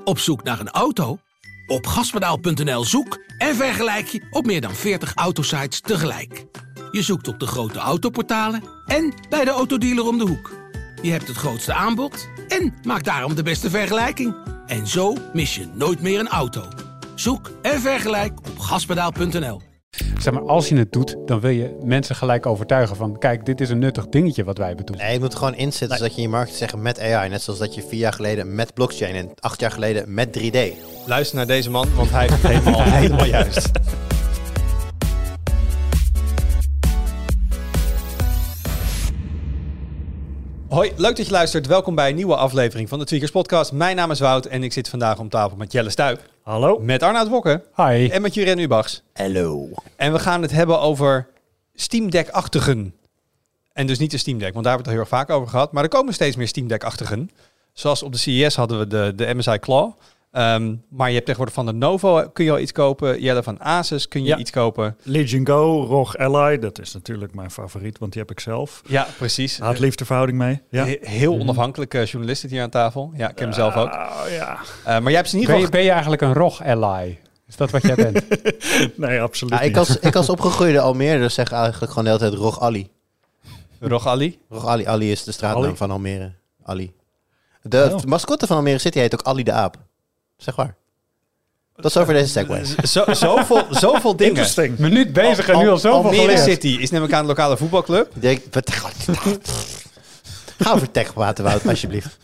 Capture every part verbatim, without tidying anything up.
Op zoek naar een auto? Op gaspedaal punt n l zoek en vergelijk je op meer dan veertig autosites tegelijk. Je zoekt op de grote autoportalen en bij de autodealer om de hoek. Je hebt het grootste aanbod en maakt daarom de beste vergelijking. En zo mis je nooit meer een auto. Zoek en vergelijk op gaspedaal punt n l. Zeg maar, als je het doet, dan wil je mensen gelijk overtuigen van... kijk, dit is een nuttig dingetje wat wij hebben doen. Nee, je moet gewoon inzetten nee. zodat je in je markt zeggen met A I. Net zoals dat je vier jaar geleden met blockchain en acht jaar geleden met drie D. Luister naar deze man, want hij heeft het helemaal, helemaal juist. Hoi, leuk dat je luistert. Welkom bij een nieuwe aflevering van de Tweakers Podcast. Mijn naam is Wout en ik zit vandaag om tafel met Jelle Stuip. Hallo. Met Arnoud Wokke. Hi. En met Juren Ubachs. Hallo. En we gaan het hebben over Steam Deck-achtigen. En dus niet de Steam Deck, want daar hebben we het al heel erg vaak over gehad. Maar er komen steeds meer Steam Deck-achtigen. Zoals op de C E S hadden we de, de M S I Claw. Um, maar je hebt tegenwoordig van de Novo kun je al iets kopen. Jelle van Asus kun je ja. iets kopen. Legion Go, R O G Ally, dat is natuurlijk mijn favoriet, want die heb ik zelf. Ja, precies. Haat-liefde verhouding mee. Ja. He- heel onafhankelijke journalist zit hier aan tafel. Ja, ik ken hem zelf ook. Uh, ja. Uh, maar jij hebt ze niet ben, je, geval... ben je eigenlijk een R O G Ally? Is dat wat jij bent? Nee, absoluut ja, niet. Ik als, ik als opgegroeide Almere zeg eigenlijk gewoon de hele tijd R O G Ali. R O G Ali? R O G Ali. Ali is de straatnaam Ali? van Almere. Ali. De oh. mascotte van Almere City heet ook Ali de Aap. Zeg waar. Dat is over deze segway. Zo, zoveel, zoveel dingen. Interesting. Minuut bezig en nu al zoveel Almere geleerd. City is namelijk aan de lokale voetbalclub. Denk, ga over tech praten, Wout, alsjeblieft.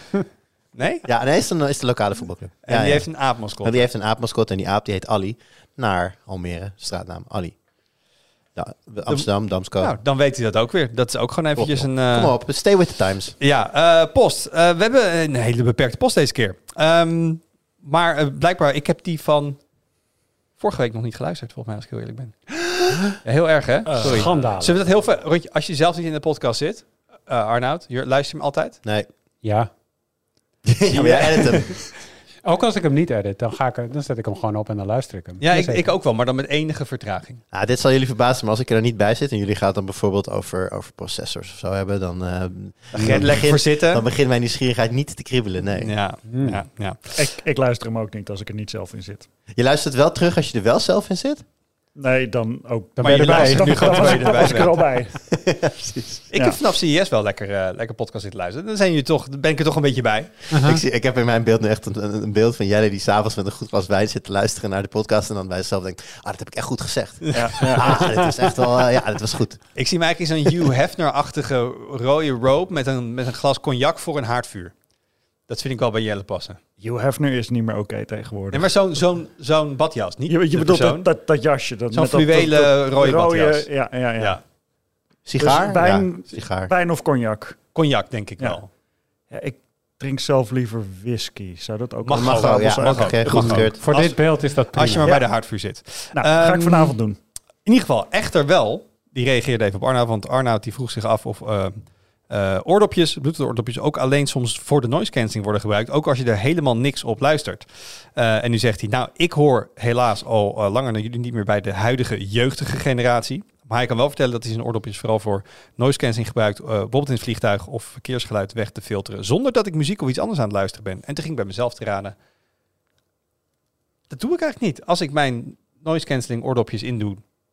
Nee? Ja, nee, is, een, is de lokale voetbalclub. En ja, die ja. heeft een aapmascot. En die heeft een aapmascot en die aap die heet Ali. Naar Almere, straatnaam Ali. Ja, Amsterdam, Damsko. Nou, dan weet hij dat ook weer. Dat is ook gewoon eventjes een... Uh... Kom op, stay with the times. Ja, uh, post. Uh, we hebben een hele beperkte post deze keer. Um, maar uh, blijkbaar, ik heb die van vorige week nog niet geluisterd, volgens mij, als ik heel eerlijk ben. Ja, heel erg, hè? Uh, Sorry. Schandalig. Zullen we dat heel ver... Rondje, als je zelf niet in de podcast zit, uh, Arnoud, luister je hem altijd? Nee. Ja. Ja, maar jij edit hem. Ook als ik hem niet edit, dan, ga ik er, dan zet ik hem gewoon op en dan luister ik hem. Ja, ik, ik ook wel, maar dan met enige vertraging. Ah, dit zal jullie verbazen, maar als ik er niet bij zit en jullie gaan dan bijvoorbeeld over, over processors of zo hebben, dan, uh, dan, dan, begin, voor zitten. dan begint mijn nieuwsgierigheid niet te kriebelen, nee. Ja, hmm. ja, ja. Ik, ik luister hem ook niet als ik er niet zelf in zit. Je luistert wel terug als je er wel zelf in zit? Nee, dan ook. Dan maar ben je erbij. Nu gewoon dan was, erbij. was ik er al bij. Ja, precies. Ik Ja. heb vanaf C E S wel lekker, uh, lekker podcast zitten luisteren. Dan zijn jullie toch, dan ben ik er toch een beetje bij. Uh-huh. Ik, zie, ik heb in mijn beeld nu echt een, een beeld van Jelle die s'avonds met een goed glas wijn zit te luisteren naar de podcast en dan bij zichzelf denkt, ah, dat heb ik echt goed gezegd. Ja, ja. Ah, dit was echt wel, uh, ja, dit was goed. Ik zie me eigenlijk in zo'n Hugh Hefner-achtige rode robe met een, met een glas cognac voor een haardvuur. Dat vind ik wel bij Jelle passen. Hugh Hefner is niet meer oké okay tegenwoordig. Nee, maar zo'n zo'n zo'n badjas, niet Je, je de bedoelt persoon. dat, dat, dat jasje. Dat, Zo'n met dat- fluwelen dat- dat rode badjas. Ja, ja, ja. Ja. Sigaar? Dus wijn, Ja, sigaar. wijn of cognac? Cognac, denk ik Ja. wel. Ja, ik drink zelf liever whisky. Zou dat ook Mag wel ook, acceptabel ja, zijn? mag ook, hè, Mag goed ook. gekeurd. Voor Als- dit beeld is dat prima. Als je maar Ja. bij de haardvuur zit. Nou, ga ik Um, vanavond doen. In ieder geval, echter wel. Die reageerde even op Arnoud, want Arnoud die vroeg zich af of uh, uh, oordopjes, Bluetooth-oordopjes ook alleen soms voor de noise cancelling worden gebruikt. Ook als je er helemaal niks op luistert. Uh, en nu zegt hij, nou, ik hoor helaas al uh, langer dan jullie niet meer bij de huidige jeugdige generatie. Maar hij kan wel vertellen dat hij zijn oordopjes vooral voor noise cancelling gebruikt. Uh, bijvoorbeeld in het vliegtuig of verkeersgeluid weg te filteren. Zonder dat ik muziek of iets anders aan het luisteren ben. En toen ging ik bij mezelf te raden. Dat doe ik eigenlijk niet. Als ik mijn noise cancelling oordopjes indoe,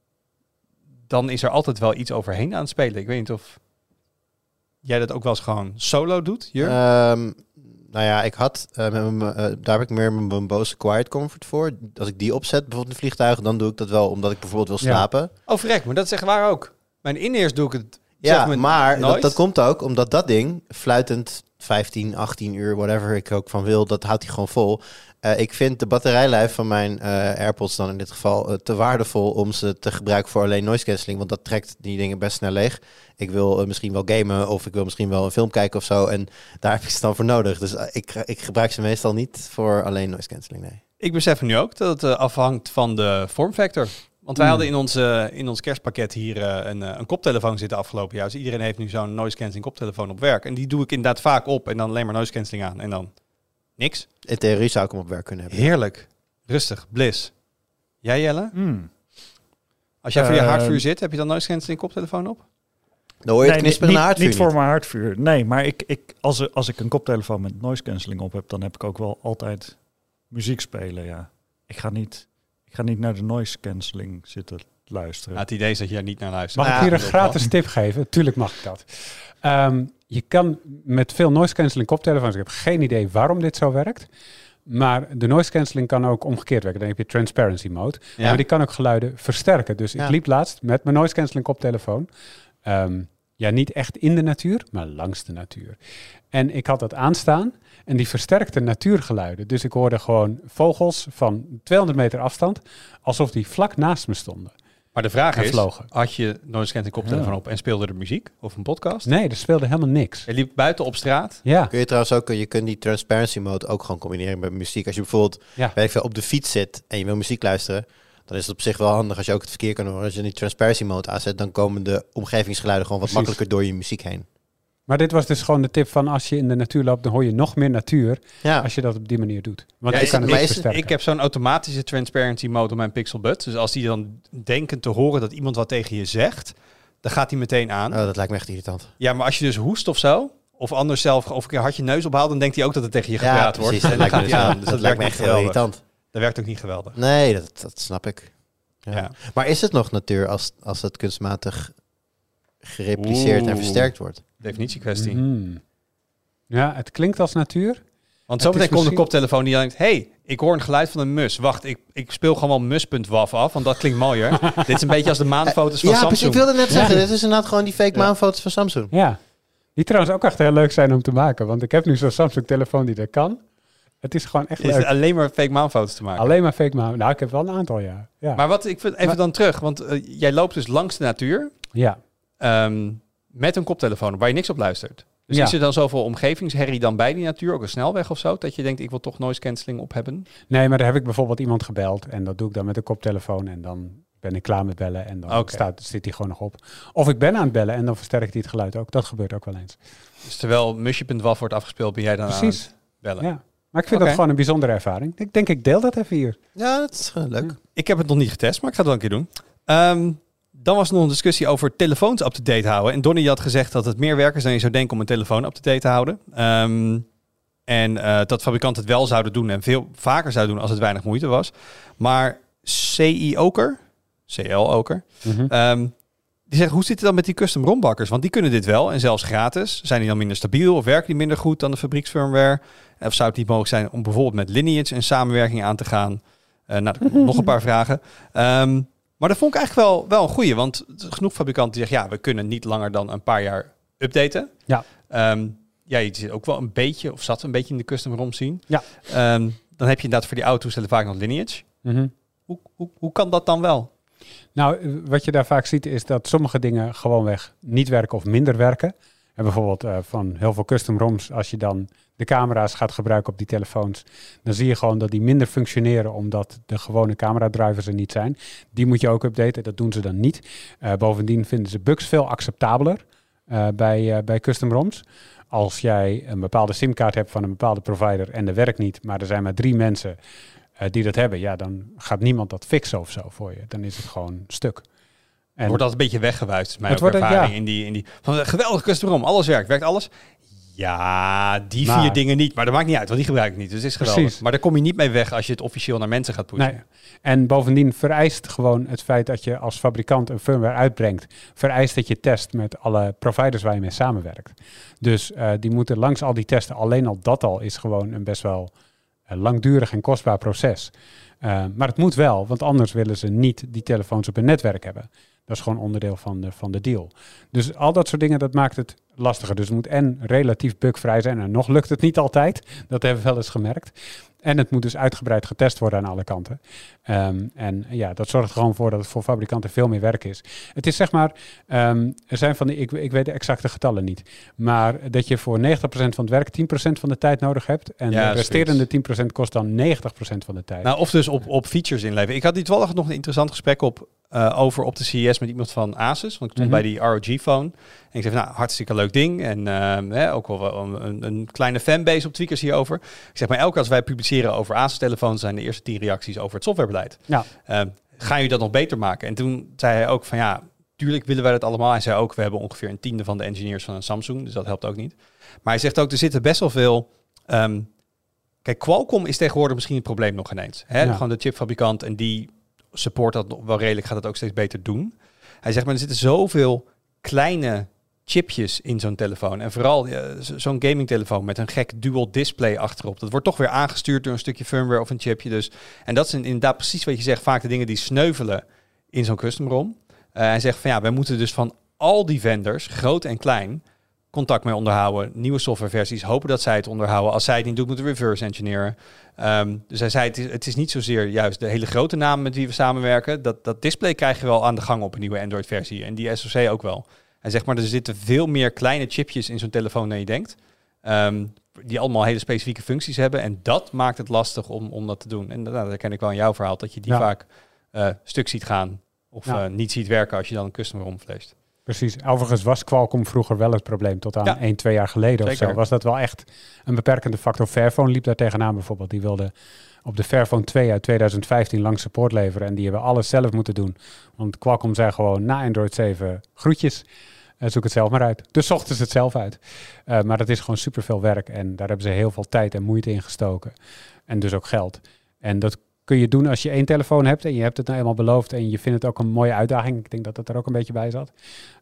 dan is er altijd wel iets overheen aan het spelen. Ik weet niet of jij dat ook wel eens gewoon solo doet, Jur? Um, nou ja, ik had, uh, met mijn, uh, daar heb ik meer mijn Bose Quiet Comfort voor. Als ik die opzet, bijvoorbeeld in vliegtuigen, dan doe ik dat wel omdat ik bijvoorbeeld wil slapen. Ja. Oh, verrek, maar dat is echt waar ook. Mijn in-ears doe ik het. Ja, maar dat, nooit. dat komt ook omdat dat ding, fluitend vijftien, achttien uur, whatever ik ook van wil, dat houdt hij gewoon vol. Uh, ik vind de batterijlijf van mijn uh, AirPods dan in dit geval uh, te waardevol om ze te gebruiken voor alleen noise cancelling, want dat trekt die dingen best snel leeg. Ik wil uh, misschien wel gamen of ik wil misschien wel een film kijken of zo en daar heb ik ze dan voor nodig. Dus uh, ik, ik gebruik ze meestal niet voor alleen noise cancelling, nee. Ik besef nu ook dat het uh, afhangt van de vormfactor. Want wij mm. hadden in ons, uh, in ons kerstpakket hier uh, een, uh, een koptelefoon zitten afgelopen jaar. Dus iedereen heeft nu zo'n noise cancelling koptelefoon op werk. En die doe ik inderdaad vaak op en dan alleen maar noise cancelling aan en dan niks. In theorie zou ik hem op werk kunnen hebben. Heerlijk. Rustig. Bliss. Jij, Jelle? Mm. Als jij voor je Uh, haardvuur zit, heb je dan noise cancelling koptelefoon op? Dan hoor je het Nee, knisperen in niet, de haardvuur niet voor niet. mijn haardvuur. Nee, maar ik, ik, als, er- als ik een koptelefoon met noise cancelling op heb, dan heb ik ook wel altijd muziek spelen, ja. Ik ga niet, ik ga niet naar de noise cancelling zitten luisteren. Nou, het idee is dat je er niet naar luistert. Mag Ja, ik hier een dat gratis tip geven? Tuurlijk mag ik dat. Ehm, je kan met veel noise cancelling koptelefoons, ik heb geen idee waarom dit zo werkt, maar de noise cancelling kan ook omgekeerd werken. Dan heb je transparency mode. Ja. Maar die kan ook geluiden versterken. Dus Ja. ik liep laatst met mijn noise cancelling koptelefoon. Ehm, ja, niet echt in de natuur, maar langs de natuur. En ik had dat aanstaan en die versterkte natuurgeluiden. Dus ik hoorde gewoon vogels van tweehonderd meter afstand, alsof die vlak naast me stonden. Maar de vraag En is, vlogen. had je noise cancelling koptelefoon Ja. op en speelde er muziek of een podcast? Nee, er speelde helemaal niks. Je liep buiten op straat. Ja, Kun je trouwens ook, je kunt die transparency mode ook gewoon combineren met muziek. Als je bijvoorbeeld Ja. weet ik veel, op de fiets zit en je wil muziek luisteren, dan is het op zich wel handig als je ook het verkeer kan horen. Als je die transparency mode aanzet, dan komen de omgevingsgeluiden gewoon wat Precies. makkelijker door je muziek heen. maar dit was dus gewoon de tip van als je in de natuur loopt, dan hoor je nog meer natuur Ja, als je dat op die manier doet. Want Ja, je is kan het- het maar niet is het- versterken. Ik heb zo'n automatische transparency mode op mijn Pixel Buds. Dus als die dan denken te horen dat iemand wat tegen je zegt, dan gaat die meteen aan. oh, dat lijkt me echt irritant. Ja, maar als je dus hoest of zo, of anders zelf of een keer hard je neus ophaalt, dan denkt hij ook dat het tegen je gepraat Ja, wordt. precies. En Dat dan lijkt me, gaat dus hij wel- aan. Dus dat lijkt me echt heel geweldig. irritant. Dat werkt ook niet geweldig. Nee, dat, dat snap ik. Ja. Ja. Maar is het nog natuur als, als het kunstmatig gerepliceerd en Oeh. versterkt wordt? Definitiekwestie. Mhm. Ja, het klinkt als natuur. Want Het zo meteen is komt de misschien- koptelefoon die denkt, hey, ik hoor een geluid van een mus. Wacht, ik, ik speel gewoon wel mus.waf af, want dat klinkt mooier. Dit is een beetje als de maanfoto's van Ja, precies. Samsung. Ik wilde net zeggen, Ja. dit is inderdaad gewoon die fake Ja. maanfoto's van Samsung. Ja. Die trouwens ook echt heel leuk zijn om te maken. Want ik heb nu zo'n Samsung telefoon die dat kan. Het is gewoon echt Is leuk. alleen maar fake maanfoto's te maken. Alleen maar fake maan. Nou, ik heb wel een aantal, ja. Ja. Maar wat ik vind, even Maar- dan terug, want eh, jij loopt dus langs de natuur ja. ehm, met een koptelefoon op waar je niks op luistert. Dus Ja. is er dan zoveel omgevingsherrie dan bij die natuur, ook een snelweg of zo, dat je denkt, ik wil toch noise cancelling op hebben? Nee, maar daar heb ik bijvoorbeeld iemand gebeld. En dat doe ik dan met een koptelefoon. En dan ben ik klaar met bellen. En dan Oké. staat, zit hij gewoon nog op. Of ik ben aan het bellen en dan versterkt hij het geluid ook. Dat gebeurt ook wel eens. Dus terwijl musje.waf wordt afgespeeld, ben jij dan Precies. aan het bellen? Ja. Maar ik vind Oké. dat gewoon een bijzondere ervaring. Ik denk, ik deel dat even hier. Ja, dat is gewoon leuk. Ik heb het nog niet getest, maar ik ga het wel een keer doen. Ehm, dan was er nog een discussie over telefoons up-to-date houden. En Donnie had gezegd dat het meer werk is dan je zou denken om een telefoon up-to-date te houden. Ehm, en eh, dat fabrikanten het wel zouden doen en veel vaker zouden doen als het weinig moeite was. Maar C I-oker, C L-oker, Mhm. Ehm, die zegt, hoe zit het dan met die custom rombakkers? Want die kunnen dit wel en zelfs gratis. Zijn die dan minder stabiel of werken die minder goed dan de fabrieksfirmware? Of zou het niet mogelijk zijn om bijvoorbeeld met Lineage een samenwerking aan te gaan? Uh, nou, nog een paar vragen. Ehm, maar dat vond ik eigenlijk wel, wel een goeie. Want genoeg fabrikanten die zeggen, ja, we kunnen niet langer dan een paar jaar updaten. Ja. Ehm, ja, je zit ook wel een beetje, of zat een beetje in de custom ROM zien. Ja. Ehm, dan heb je inderdaad voor die oude toestellen vaak nog Lineage. Mhm. Hoe, hoe, hoe kan dat dan wel? Nou, eh, wat je daar vaak ziet is dat sommige dingen gewoonweg niet werken of minder werken. En bijvoorbeeld eh, van heel veel custom ROMs, als je dan de camera's gaat gebruiken op die telefoons, dan zie je gewoon dat die minder functioneren omdat de gewone cameradrivers er niet zijn. Die moet je ook updaten, dat doen ze dan niet. Uh, bovendien vinden ze bugs veel acceptabeler uh, bij, uh, bij custom ROMs. Als jij een bepaalde simkaart hebt van een bepaalde provider en dat werkt niet, maar er zijn maar drie mensen uh, die dat hebben, ja, dan gaat niemand dat fixen of zo voor je. Dan is het gewoon stuk. En wordt dat een beetje weggewuist, is mijn Het ook wordt, ervaring ja. in die, in die van een geweldig custom ROM, alles werkt, werkt alles. Ja, die Maar- vier dingen niet, maar dat maakt niet uit, want die gebruik ik niet, dus het is geweldig. Precies. Maar daar kom je niet mee weg als je het officieel naar mensen gaat pushen. Nee. En bovendien vereist gewoon het feit dat je als fabrikant een firmware uitbrengt, vereist dat je test met alle providers waar je mee samenwerkt. Dus uh, die moeten langs al die testen, alleen al dat al is gewoon een best wel uh, langdurig en kostbaar proces. Uh, maar het moet wel, want anders willen ze niet die telefoons op hun netwerk hebben. Dat is gewoon onderdeel van de, van de deal. Dus al dat soort dingen, dat maakt het lastiger. Dus het moet en relatief bugvrij zijn. En nog lukt het niet altijd. Dat hebben we wel eens gemerkt. En het moet dus uitgebreid getest worden aan alle kanten. Um, en ja, dat zorgt er gewoon voor dat het voor fabrikanten veel meer werk is. Het is zeg maar, um, er zijn van die, ik, ik weet de exacte getallen niet. Maar dat je voor negentig procent van het werk tien procent van de tijd nodig hebt. En Ja, de resterende zoiets. tien procent kost dan negentig procent van de tijd. Nou, of dus op, op features inleveren. Ik had hier toevallig nog een interessant gesprek op, uh, over op de C E S met iemand van Asus. Want ik stond Mhm. bij die R O G-phone. En ik zei van, nou, hartstikke leuk ding. En uh, hè, ook wel een, een, een kleine fanbase op tweakers hierover. Ik zeg, maar elke keer als wij publiceren over Asus-telefoons, zijn de eerste tien reacties over het softwarebeleid. Ja. Uh, gaan jullie dat nog beter maken? En toen zei hij ook van, ja, tuurlijk willen wij dat allemaal. Hij zei ook, we hebben ongeveer een tiende van de engineers van een Samsung, dus dat helpt ook niet. Maar hij zegt ook, er zitten best wel veel... Um, kijk, Qualcomm is tegenwoordig misschien het probleem nog ineens. Hè? Ja. Gewoon de chipfabrikant en die support dat wel redelijk, gaat het ook steeds beter doen. Hij zegt, maar er zitten zoveel kleine chipjes in zo'n telefoon. En vooral uh, zo'n gamingtelefoon met een gek dual display achterop. Dat wordt toch weer aangestuurd door een stukje firmware of een chipje. Dus. En dat zijn inderdaad precies wat je zegt, vaak de dingen die sneuvelen in zo'n custom ROM. Uh, hij zegt van ja, wij moeten dus van al die vendors, groot en klein, contact mee onderhouden, nieuwe softwareversies, hopen dat zij het onderhouden. Als zij het niet doen, moeten we reverse engineeren. Um, dus hij zei, het is, het is niet zozeer juist de hele grote namen met wie we samenwerken. Dat, dat display krijg je wel aan de gang op een nieuwe Android-versie. En die S O C ook wel. Hij zegt maar, er zitten veel meer kleine chipjes in zo'n telefoon dan je denkt. Um, die allemaal hele specifieke functies hebben. En dat maakt het lastig om, om dat te doen. En nou, dat ken ik wel in jouw verhaal, dat je die ja. vaak uh, stuk ziet gaan. Of ja. uh, niet ziet werken als je dan een custom ROM vleest. Precies. Overigens was Qualcomm vroeger wel het probleem. Tot aan Ja. één, twee jaar geleden Zeker. of zo. Was dat wel echt een beperkende factor. Fairphone liep daar tegenaan bijvoorbeeld. Die wilde op de Fairphone twee uit tweeduizend vijftien lang support leveren. En die hebben alles zelf moeten doen. Want Qualcomm zei gewoon na Android zeven groetjes. Uh, zoek het zelf maar uit. Dus zochten ze het zelf uit. Uh, maar dat is gewoon superveel werk. En daar hebben ze heel veel tijd en moeite in gestoken. En dus ook geld. En dat kun je doen als je één telefoon hebt. En je hebt het nou eenmaal beloofd. En je vindt het ook een mooie uitdaging. Ik denk dat dat er ook een beetje bij zat.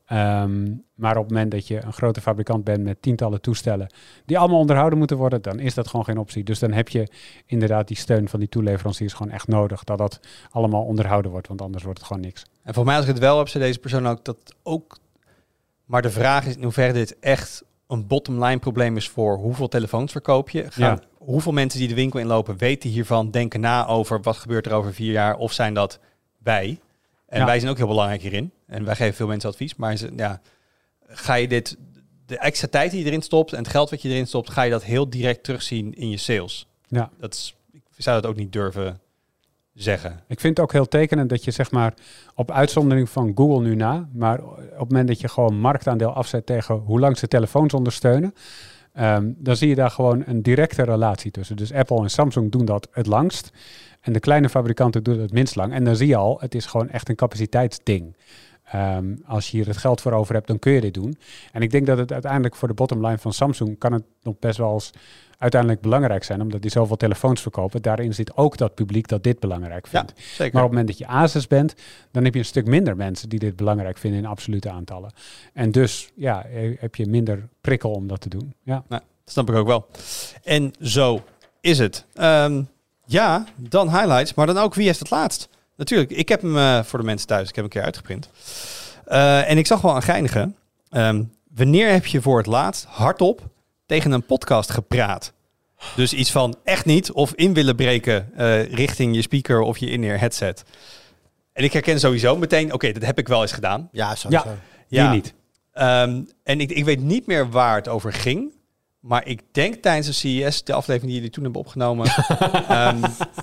Um, maar op het moment dat je een grote fabrikant bent met tientallen toestellen die allemaal onderhouden moeten worden, dan is dat gewoon geen optie. Dus dan heb je inderdaad die steun van die toeleveranciers gewoon echt nodig, dat dat allemaal onderhouden wordt, want anders wordt het gewoon niks. En voor mij, als ik het wel heb, zei deze persoon ook dat ook... Maar de vraag is in hoeverre dit echt een bottom-line probleem is voor hoeveel telefoons verkoop je. Gaan, ja. Hoeveel mensen die de winkel inlopen weten hiervan, denken na over wat gebeurt er over vier jaar, of zijn dat wij? En ja. wij zijn ook heel belangrijk hierin. En wij geven veel mensen advies. Maar ja, ga je dit, de extra tijd die je erin stopt en het geld wat je erin stopt, ga je dat heel direct terugzien in je sales. Ja. Dat is, ik zou dat ook niet durven zeggen. Ik vind het ook heel tekenend dat je zeg maar op uitzondering van Google nu na, maar op het moment dat je gewoon marktaandeel afzet tegen hoe lang ze telefoons ondersteunen, um, dan zie je daar gewoon een directe relatie tussen. Dus Apple en Samsung doen dat het langst. En de kleine fabrikanten doen het minst lang. En dan zie je al, het is gewoon echt een capaciteitsding. Um, als je hier het geld voor over hebt, dan kun je dit doen. En ik denk dat het uiteindelijk voor de bottomline van Samsung kan het nog best wel eens uiteindelijk belangrijk zijn, omdat die zoveel telefoons verkopen. Daarin zit ook dat publiek dat dit belangrijk vindt. Ja, zeker. Maar op het moment dat je Asus bent, dan heb je een stuk minder mensen die dit belangrijk vinden in absolute aantallen. En dus ja, heb je minder prikkel om dat te doen. Ja, nou, dat snap ik ook wel. En zo is het. Um, Ja, dan highlights, maar dan ook wie heeft het laatst. Natuurlijk, ik heb hem uh, voor de mensen thuis, ik heb hem een keer uitgeprint. Uh, en ik zag wel aan geinige. Um, wanneer heb je voor het laatst hardop tegen een podcast gepraat? Dus iets van echt niet of in willen breken uh, richting je speaker of je in-ear headset. En ik herken sowieso meteen, oké, okay, dat heb ik wel eens gedaan. Ja, sowieso. Ja, ja. Wie niet. Um, en ik, ik weet niet meer waar het over ging. Maar ik denk tijdens de C E S, de aflevering die jullie toen hebben opgenomen. um,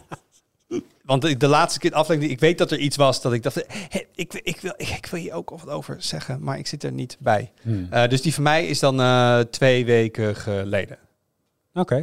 want de laatste keer aflevering, ik weet dat er iets was dat ik dacht, hey, ik, ik, wil, ik, ik wil hier ook wat over zeggen, maar ik zit er niet bij. Hmm. Uh, dus die van mij is dan uh, twee weken geleden. Oké. Okay.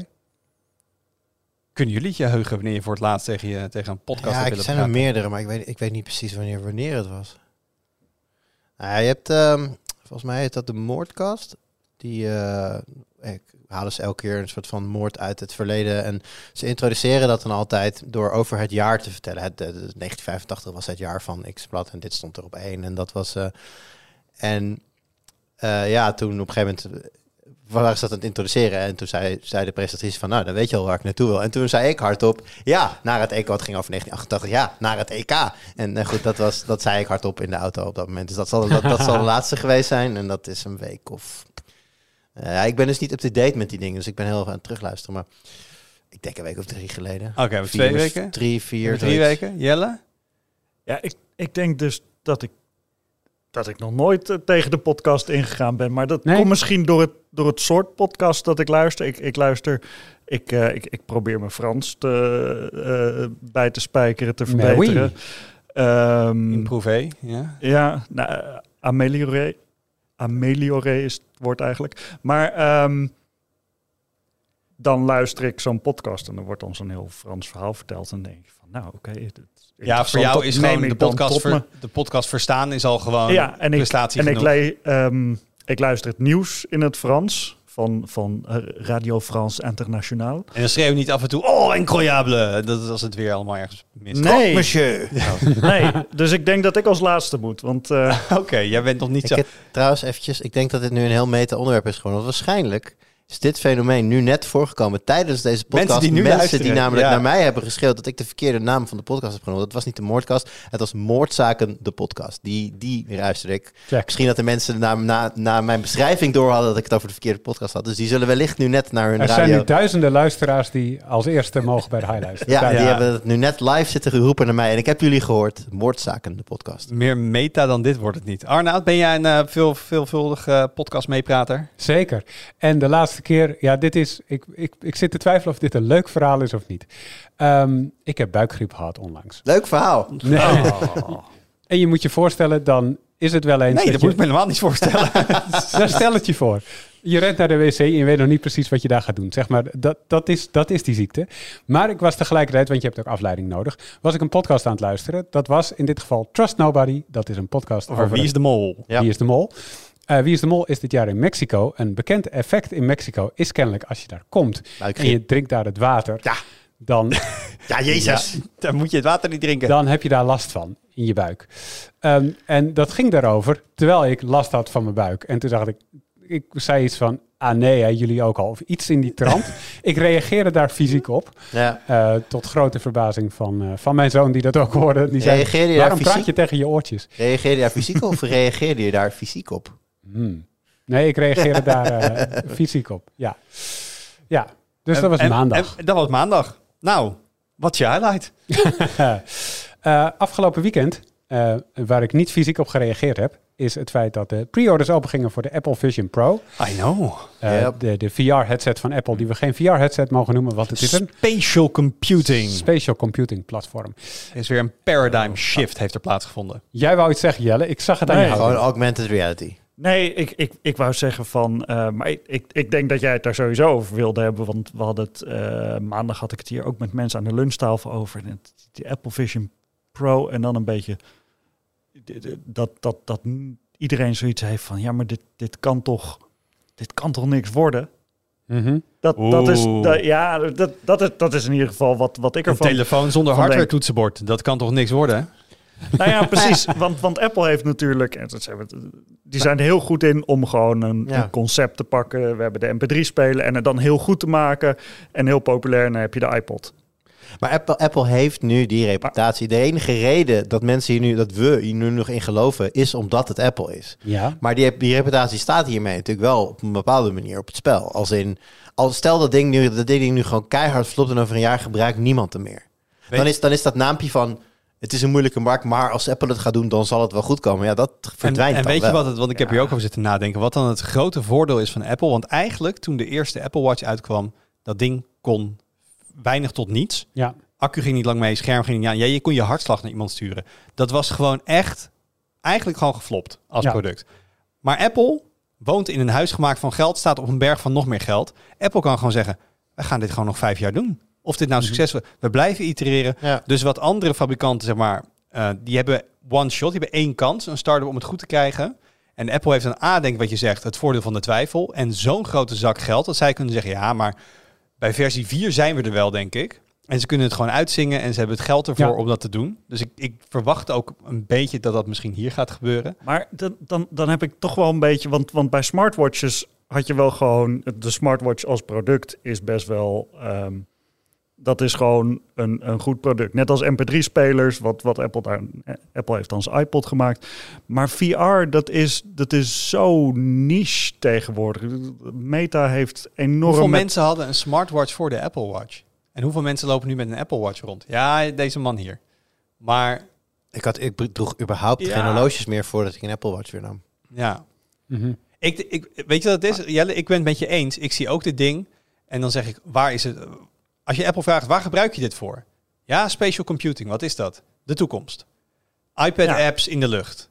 Kunnen jullie het je heugen wanneer je voor het laatst tegen, je, tegen een podcast ja, hebt willen praten? Ja, er zijn er meerdere, maar ik weet, ik weet niet precies wanneer, wanneer het was. Nou, je hebt, um, volgens mij is dat de Moordcast. Die uh, ik, halen ze elke keer een soort van moord uit het verleden. En ze introduceren dat dan altijd door over het jaar te vertellen. Het, de, de negentien vijfentachtig was het jaar van X-Plat en dit stond er op één. En dat was... Uh, en uh, ja, toen op een gegeven moment waren ze dat aan het introduceren. En toen zei, zei de presentatrice van, nou, dan weet je al waar ik naartoe wil. En toen zei ik hardop, ja, naar het E K. Het ging over negentien achtentachtig, ja, naar het E K. En uh, goed, dat, was, dat zei ik hardop in de auto op dat moment. Dus dat zal, dat, dat zal de laatste geweest zijn. En dat is een week of... Uh, ja, ik ben dus niet up-to-date met die dingen, dus ik ben heel erg aan het terugluisteren. Maar ik denk een week of drie geleden. Oké, okay, twee weken? Drie, vier. Drie weken. Jelle? Ja, ik, ik denk dus dat ik dat ik nog nooit uh, tegen de podcast ingegaan ben. Maar dat nee. komt misschien door het, door het soort podcast dat ik luister. Ik, ik luister... Ik, uh, ik, ik probeer mijn Frans te, uh, bij te spijkeren, te verbeteren. Um, Improver, ja. Ja, nou, uh, ameliorer. Ameliorer is het woord eigenlijk. Maar um, dan luister ik zo'n podcast en er wordt dan zo'n heel Frans verhaal verteld. En dan denk ik van, nou oké. Okay, ja, voor jou is gewoon de podcast, ver, de podcast verstaan is al gewoon ja, en prestatie ik, en genoeg. ik, le, um, ik luister het nieuws in het Frans van, van Radio France Internationaal. En dan schreeuw je niet af en toe, oh, incroyable. Dat is als het weer allemaal ergens mis. Nee, monsieur. nee, dus ik denk dat ik als laatste moet. Want uh, Oké, okay, jij bent nog niet ik zo... heb, trouwens, eventjes, ik denk dat dit nu een heel meta-onderwerp is geworden. Want waarschijnlijk is dit fenomeen nu net voorgekomen tijdens deze podcast. Mensen die nu Mensen luisteren, die namelijk ja. naar mij hebben geschreeuwd dat ik de verkeerde naam van de podcast heb genomen. Dat was niet de Moordkast, het was Moordzaken, de podcast. Die, die luisterde ik. Check. Misschien dat de mensen na, na, na mijn beschrijving door hadden dat ik het over de verkeerde podcast had. Dus die zullen wellicht nu net naar hun er radio... zijn nu duizenden luisteraars die als eerste mogen bij de highlights. Ja, Ja. die hebben het nu net live zitten roepen naar mij. En ik heb jullie gehoord. Moordzaken, de podcast. Meer meta dan dit wordt het niet. Arnoud, ben jij een uh, veel, veelvuldig uh, podcast meeprater? Zeker. En de laatste keer, ja, dit is, ik, ik, ik zit te twijfelen of dit een leuk verhaal is of niet. Um, ik heb buikgriep gehad onlangs. Leuk verhaal. Nee. Oh. En je moet je voorstellen, dan is het wel eens... Nee, dat, dat moet je, ik me helemaal niet voorstellen. Daar stel het je voor. Je rent naar de wc en je weet nog niet precies wat je daar gaat doen. Zeg maar, dat, dat, is, dat is die ziekte. Maar ik was tegelijkertijd, want je hebt ook afleiding nodig, was ik een podcast aan het luisteren. Dat was in dit geval Trust Nobody. Dat is een podcast Over Wie is de Mol? Ja. Wie is de Mol? Uh, Wie is de Mol is dit jaar in Mexico. Een bekend effect in Mexico is kennelijk als je daar komt Buikgriep. en je drinkt daar het water, Ja. dan, Ja, jezus. Ja, dan moet je het water niet drinken. dan heb je daar last van in je buik. Um, en dat ging daarover terwijl ik last had van mijn buik. En toen dacht ik, ik zei iets van, ah nee, hè, jullie ook al. Of iets in die trant. Ik reageerde daar fysiek op. Ja. Uh, tot grote verbazing van, uh, van mijn zoon die dat ook hoorde. Die zei, Reageerde je waarom daar praat fysiek? je tegen je oortjes? Reageerde je daar fysiek op of reageerde je daar fysiek op? Hmm. Nee, ik reageerde daar uh, fysiek op. Ja, ja. Dus En- dat was en- maandag. en- dat was maandag. Nou, wat is je highlight? uh, afgelopen weekend, uh, waar ik niet fysiek op gereageerd heb, is het feit dat de pre-orders open gingen voor de Apple Vision Pro. I know. Uh, Yep. de, de V R-headset van Apple, die we geen V R-headset mogen noemen, want het is een Spatial computing. spatial computing platform. Er is weer een paradigm shift heeft er plaatsgevonden. Jij wou iets zeggen, Jelle. Ik zag het aan Nee, je houden. Gewoon augmented reality. nee, ik, ik, ik wou zeggen van... Uh, maar ik, ik, ik denk dat jij het daar sowieso over wilde hebben. Want we hadden het... Uh, maandag had ik het hier ook met mensen aan de lunchtafel over. En het, die Apple Vision Pro en dan een beetje... Dat, dat, dat iedereen zoiets heeft van... Ja, maar dit, dit kan toch... Dit kan toch niks worden? Mm-hmm. Dat, dat is... Oeh. Dat, ja, dat, dat, is, dat is in ieder geval wat, wat ik Een ervan... telefoon zonder van hardware denk- toetsenbord. Dat kan toch niks worden? Hè? Nou ja, precies. Want, want Apple heeft natuurlijk... en dat zijn we- Die zijn er heel goed in om gewoon een, Ja. een concept te pakken. We hebben de M P drie speler en het dan heel goed te maken. En heel populair. En dan heb je de iPod. Maar Apple, Apple heeft nu die reputatie. De enige reden dat mensen hier nu, dat we hier nu nog in geloven, is omdat het Apple is. Ja. Maar die, die reputatie staat hiermee natuurlijk wel op een bepaalde manier op het spel. Als in, als stel dat ding nu, dat ding nu gewoon keihard flopt en over een jaar gebruikt niemand hem meer. Weet- Dan is, dan is dat naampje van, het is een moeilijke markt, maar als Apple het gaat doen, dan zal het wel goed komen. Ja, dat En, verdwijnt en dan weet je wel. wat het, want ik heb hier ook over zitten nadenken, wat dan het grote voordeel is van Apple. Want eigenlijk toen de eerste Apple Watch uitkwam, dat ding kon weinig tot niets. Ja. Accu ging niet lang mee, scherm ging niet aan. Ja, je kon je hartslag naar iemand sturen. Dat was gewoon echt, eigenlijk gewoon geflopt als Ja. product. Maar Apple woont in een huis gemaakt van geld, staat op een berg van nog meer geld. Apple kan gewoon zeggen, we gaan dit gewoon nog vijf jaar doen. Of dit nou succes wordt. We blijven itereren. Ja. Dus wat andere fabrikanten, zeg maar, uh, die hebben one shot, die hebben één kans, een start-up om het goed te krijgen. En Apple heeft een A, denk ik wat je zegt, het voordeel van de twijfel. En zo'n grote zak geld, dat zij kunnen zeggen, ja, maar bij versie vier zijn we er wel, denk ik. En ze kunnen het gewoon uitzingen en ze hebben het geld ervoor Ja. om dat te doen. Dus ik, ik verwacht ook een beetje dat dat misschien hier gaat gebeuren. Maar dan, dan, dan heb ik toch wel een beetje... Want, want bij smartwatches had je wel gewoon... De smartwatch als product is best wel... Um, dat is gewoon een, een goed product. Net als M P drie spelers, wat, wat Apple daar... Apple heeft dan zijn iPod gemaakt. Maar V R, dat is, dat is zo niche tegenwoordig. Meta heeft enorm... Hoeveel met- mensen hadden een smartwatch voor de Apple Watch? En hoeveel mensen lopen nu met een Apple Watch rond? Ja, deze man hier. Maar Ik, had, ik droeg überhaupt Ja. geen horloges meer voordat ik een Apple Watch weer nam. ja, Mm-hmm. ik, ik, weet je wat het is? Jelle, ik ben het met je eens. Ik zie ook dit ding en dan zeg ik, waar is het? Als je Apple vraagt, waar gebruik je dit voor? Ja, spatial computing, wat is dat? De toekomst. iPad-apps in de lucht.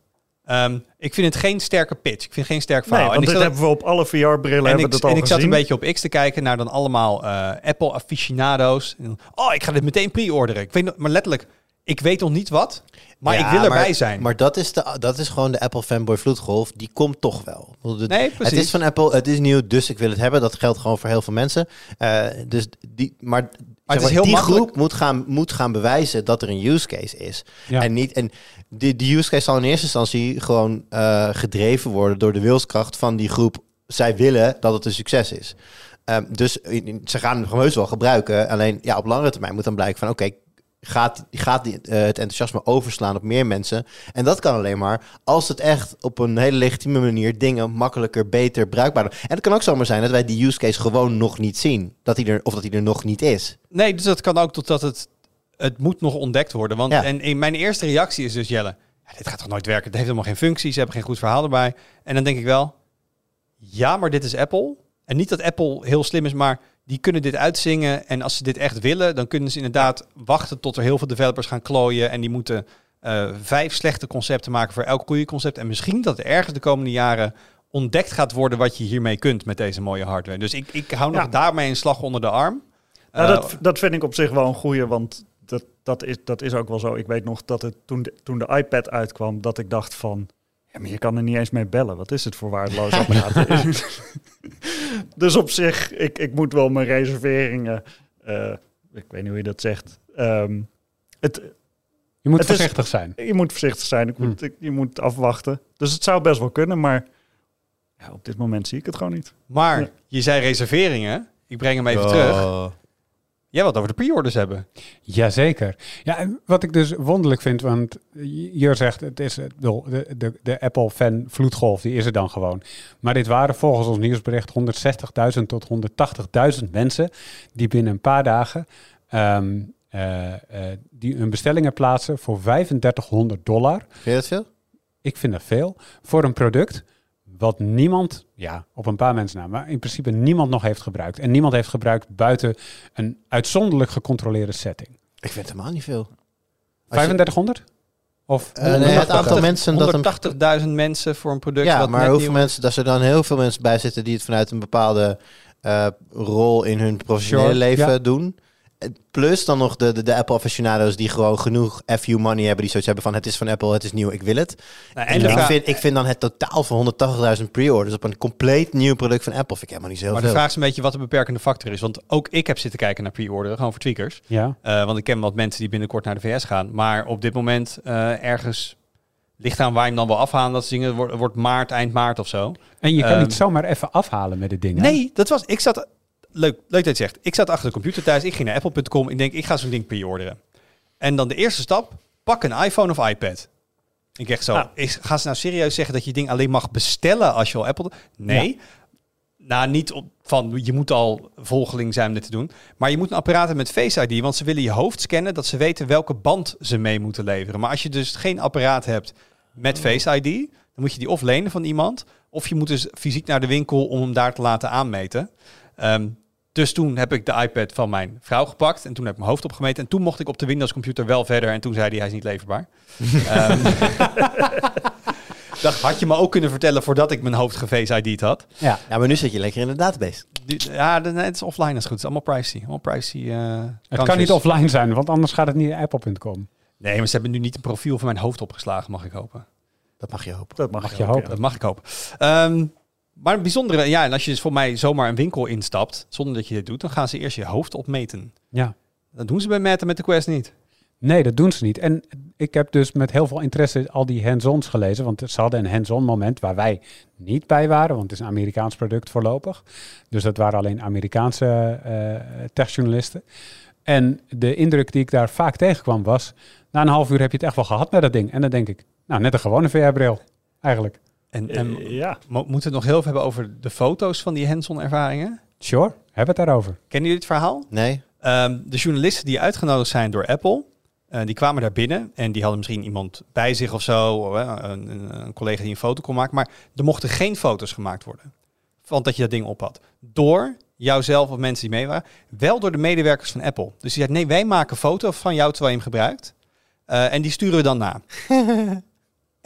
Um, ik vind het geen sterke pitch. Ik vind geen sterk verhaal. Nee, want en dit ik hebben we op alle V R-brillen hebben ik, dat al En ik gezien. zat een beetje op X te kijken naar dan allemaal uh, Apple-aficionado's. Oh, ik ga dit meteen pre-orderen. Ik weet nog, maar letterlijk, ik weet nog niet wat, maar ja, ik wil erbij maar, zijn. Maar dat is, de, dat is gewoon de Apple-fanboy vloedgolf. Die komt toch wel. Het, nee, precies. Het is van Apple, het is nieuw, dus ik wil het hebben. Dat geldt gewoon voor heel veel mensen. Uh, dus die, maar... Maar zeg het is maar, heel die makkelijk. groep moet gaan, moet gaan bewijzen dat er een use case is. Ja. En, niet, en die, die use case zal in eerste instantie gewoon uh, gedreven worden door de wilskracht van die groep. Zij willen dat het een succes is. Um, dus in, in, ze gaan hem heus wel gebruiken. Alleen ja, op langere termijn moet dan blijken van oké, okay, gaat, gaat die, uh, het enthousiasme overslaan op meer mensen. En dat kan alleen maar als het echt op een hele legitieme manier dingen makkelijker, beter, bruikbaarder. En het kan ook zomaar zijn dat wij die use case gewoon nog niet zien. Dat die er, of dat die er nog niet is. Nee, dus dat kan ook totdat het... Het moet nog ontdekt worden. Want ja. en in mijn eerste reactie is dus, Jelle, ja, dit gaat toch nooit werken? Het heeft helemaal geen functie. Ze hebben geen goed verhaal erbij. En dan denk ik wel, ja, maar dit is Apple. En niet dat Apple heel slim is, maar die kunnen dit uitzingen. En als ze dit echt willen, dan kunnen ze inderdaad wachten tot er heel veel developers gaan klooien. En die moeten uh, vijf slechte concepten maken voor elk goede concept. En misschien dat er ergens de komende jaren ontdekt gaat worden wat je hiermee kunt met deze mooie hardware. Dus ik, ik hou nog ja. daarmee een slag onder de arm. Nou, uh, dat, dat vind ik op zich wel een goeie, want dat, dat, is, dat is ook wel zo. Ik weet nog dat het toen de, toen de iPad uitkwam, dat ik dacht van, ja, maar je kan er niet eens mee bellen. Wat is het voor waardeloos apparaat? Dus op zich, ik, ik moet wel mijn reserveringen, uh, ik weet niet hoe je dat zegt. Um, het, je moet het voorzichtig is, zijn. Je moet voorzichtig zijn. Ik moet, hm. ik, je moet afwachten. Dus het zou best wel kunnen, maar ja, op dit moment zie ik het gewoon niet. Maar ja. je zei reserveringen. Ik breng hem even oh. terug. Jij wilt over de pre-orders hebben. Jazeker. Ja, en wat ik dus wonderlijk vind, want je zegt, het is de, de, de Apple-fan vloedgolf, die is er dan gewoon. Maar dit waren volgens ons nieuwsbericht honderdzestigduizend tot honderdtachtigduizend mensen die binnen een paar dagen um, uh, uh, die hun bestellingen plaatsen voor vijfendertighonderd dollar. Vind je dat veel? Ik vind dat veel. Voor een product wat niemand, ja, op een paar mensen na, maar in principe niemand nog heeft gebruikt. En niemand heeft gebruikt buiten een uitzonderlijk gecontroleerde setting. Ik vind het helemaal niet veel. vijfendertighonderd? Of uh, nee, het aantal mensen dat honderdtachtigduizend mensen voor een product. Ja, wat maar net hoeveel nieuw... mensen, dat er dan heel veel mensen bij zitten die het vanuit een bepaalde uh, rol in hun professionele sure, leven ja. doen. Plus dan nog de, de, de Apple aficionado's die gewoon genoeg F U money hebben, die zoiets hebben van het is van Apple, het is nieuw, ik wil het. Nou, en en ik, vind, ik vind dan het totaal van honderdtachtigduizend pre-orders op een compleet nieuw product van Apple vind ik helemaal niet zo heel maar veel. Maar de vraag is een beetje wat de beperkende factor is. Want ook ik heb zitten kijken naar pre-orderen, gewoon voor tweakers. Ja. Uh, want ik ken wat mensen die binnenkort naar de V S gaan. Maar op dit moment uh, ergens ligt aan waar je hem dan wel afhalen. Dat zingen wordt, wordt maart, eind maart of zo. En je kan um, niet zomaar even afhalen met dit ding. Nee, hè? dat was... Ik zat... Leuk, leuk dat je het zegt. Ik zat achter de computer thuis. Ik ging naar apple punt com. Ik denk, ik ga zo'n ding pre-orderen. En dan de eerste stap. Pak een iPhone of iPad. Ik echt zo. Ah. Is, gaan ze nou serieus zeggen dat je ding alleen mag bestellen als je al Apple... Nee. Ja. Nou, niet op, van je moet al volgeling zijn om dit te doen. Maar je moet een apparaat hebben met Face I D. Want ze willen je hoofd scannen. Dat ze weten welke band ze mee moeten leveren. Maar als je dus geen apparaat hebt met Face I D... dan moet je die of lenen van iemand. Of je moet dus fysiek naar de winkel om hem daar te laten aanmeten. Um, Dus toen heb ik de iPad van mijn vrouw gepakt. En toen heb ik mijn hoofd opgemeten. En toen mocht ik op de Windows computer wel verder. En toen zei hij, hij is niet leverbaar. um, dat had je me ook kunnen vertellen voordat ik mijn hoofd ge-Face I D'd had. Ja. ja, maar nu zit je lekker in de database. Die, ja, de, nee, het is offline als het goed. Het is allemaal privacy. Allemaal privacy uh, het kan niet offline zijn, want anders gaat het niet naar apple punt com. Nee, maar ze hebben nu niet een profiel van mijn hoofd opgeslagen, mag ik hopen. Dat mag je hopen. Dat mag, mag je hopen. hopen. Ja, dat mag ik hopen. Um, Maar het bijzondere, ja, en als je dus voor mij zomaar een winkel instapt, zonder dat je dit doet, dan gaan ze eerst je hoofd opmeten. Ja. Dat doen ze bij Meta met de Quest niet. Nee, dat doen ze niet. En ik heb dus met heel veel interesse al die hands-ons gelezen, want ze hadden een hands-on moment waar wij niet bij waren, want het is een Amerikaans product voorlopig. Dus dat waren alleen Amerikaanse uh, techjournalisten. En de indruk die ik daar vaak tegenkwam was, na een half uur heb je het echt wel gehad met dat ding. En dan denk ik, nou, net een gewone V R-bril, eigenlijk. En, en uh, ja. mo- moeten we het nog heel even hebben over de foto's van die hands-on ervaringen? Sure, hebben we het daarover. Kennen jullie dit verhaal? Nee. Um, de journalisten die uitgenodigd zijn door Apple, uh, die kwamen daar binnen en die hadden misschien iemand bij zich of zo, uh, een, een, een collega die een foto kon maken, maar er mochten geen foto's gemaakt worden, want dat je dat ding op had. Door jouzelf of mensen die mee waren, wel door de medewerkers van Apple. Dus die zei, nee, wij maken een foto van jou terwijl je hem gebruikt uh, en die sturen we dan na. En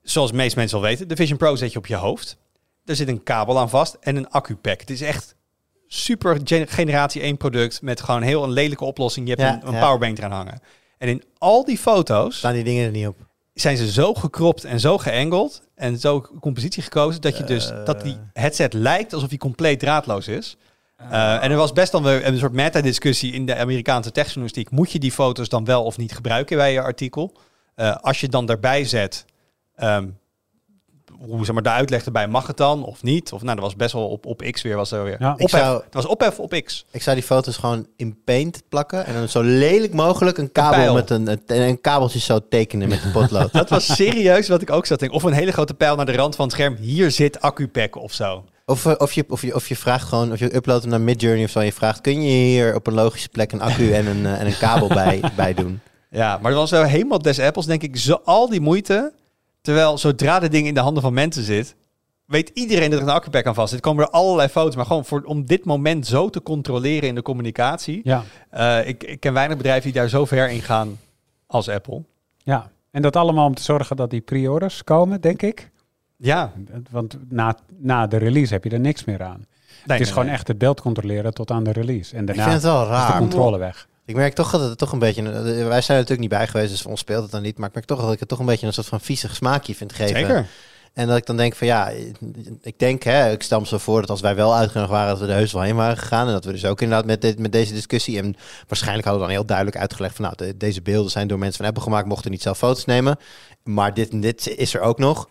zoals de meeste mensen al weten, de Vision Pro zet je op je hoofd. Er zit een kabel aan vast en een accupack. Het is echt super gen- generatie één product met gewoon heel een lelijke oplossing. Je hebt Ja, een, een ja. powerbank eraan hangen. En in al die foto's Staan die dingen er niet op. zijn ze zo gekropt en zo geangeld en zo compositie gekozen dat je dus Uh. dat die headset lijkt alsof hij compleet draadloos is. Uh, en er was best dan weer een soort meta-discussie in de Amerikaanse techjournalistiek. Moet je die foto's dan wel of niet gebruiken bij je artikel? Uh, als je dan daarbij zet, um, hoe zeg maar de uitleg erbij, mag het dan of niet? Of nou, dat was best wel op, op X weer. Was er weer Ja. ophef. Ik zou- Het was ophef op X. Ik zou die foto's gewoon in Paint plakken en dan zo lelijk mogelijk een kabel pijl. met een, een, een kabeltje zo tekenen met een potlood. Dat was serieus wat ik ook zat te denken. Of een hele grote pijl naar de rand van het scherm. Hier zit accupack of zo. Of, eh, of, je, of, je, of je vraagt gewoon, of je uploadt hem naar Midjourney of zo en je vraagt, kun je hier op een logische plek een accu en een, eh, en een kabel bij, bij doen? Ja, maar dat was wel helemaal des apples, denk ik. Zo, al die moeite. Terwijl zodra de ding in de handen van mensen zit, weet iedereen dat er een accupack aan vast zit. Er komen er allerlei foto's. Maar gewoon voor, om dit moment zo te controleren in de communicatie. Ja, Uh, ik, ik ken weinig bedrijven die daar zo ver in gaan als Apple. ja. En dat allemaal om te zorgen dat die pre-orders komen, denk ik. Ja. Want na, na de release heb je er niks meer aan. Nee, het is nee, gewoon nee. echt het beeld controleren tot aan de release. En Ik daarna vind het wel is de raar. controle weg. Ik merk toch dat het toch een beetje, wij zijn er natuurlijk niet bij geweest, dus voor ons speelt het dan niet, maar ik merk toch dat ik het toch een beetje een soort van viezig smaakje vind geven. Zeker. En dat ik dan denk van ja, ik denk, hè, ik stel me zo voor dat als wij wel uitgenodigd waren, dat we er heus wel heen waren gegaan. En dat we dus ook inderdaad met, dit, met deze discussie, en waarschijnlijk hadden we dan heel duidelijk uitgelegd van nou, de, deze beelden zijn door mensen van Apple gemaakt, mochten niet zelf foto's nemen. Maar dit en dit is er ook nog.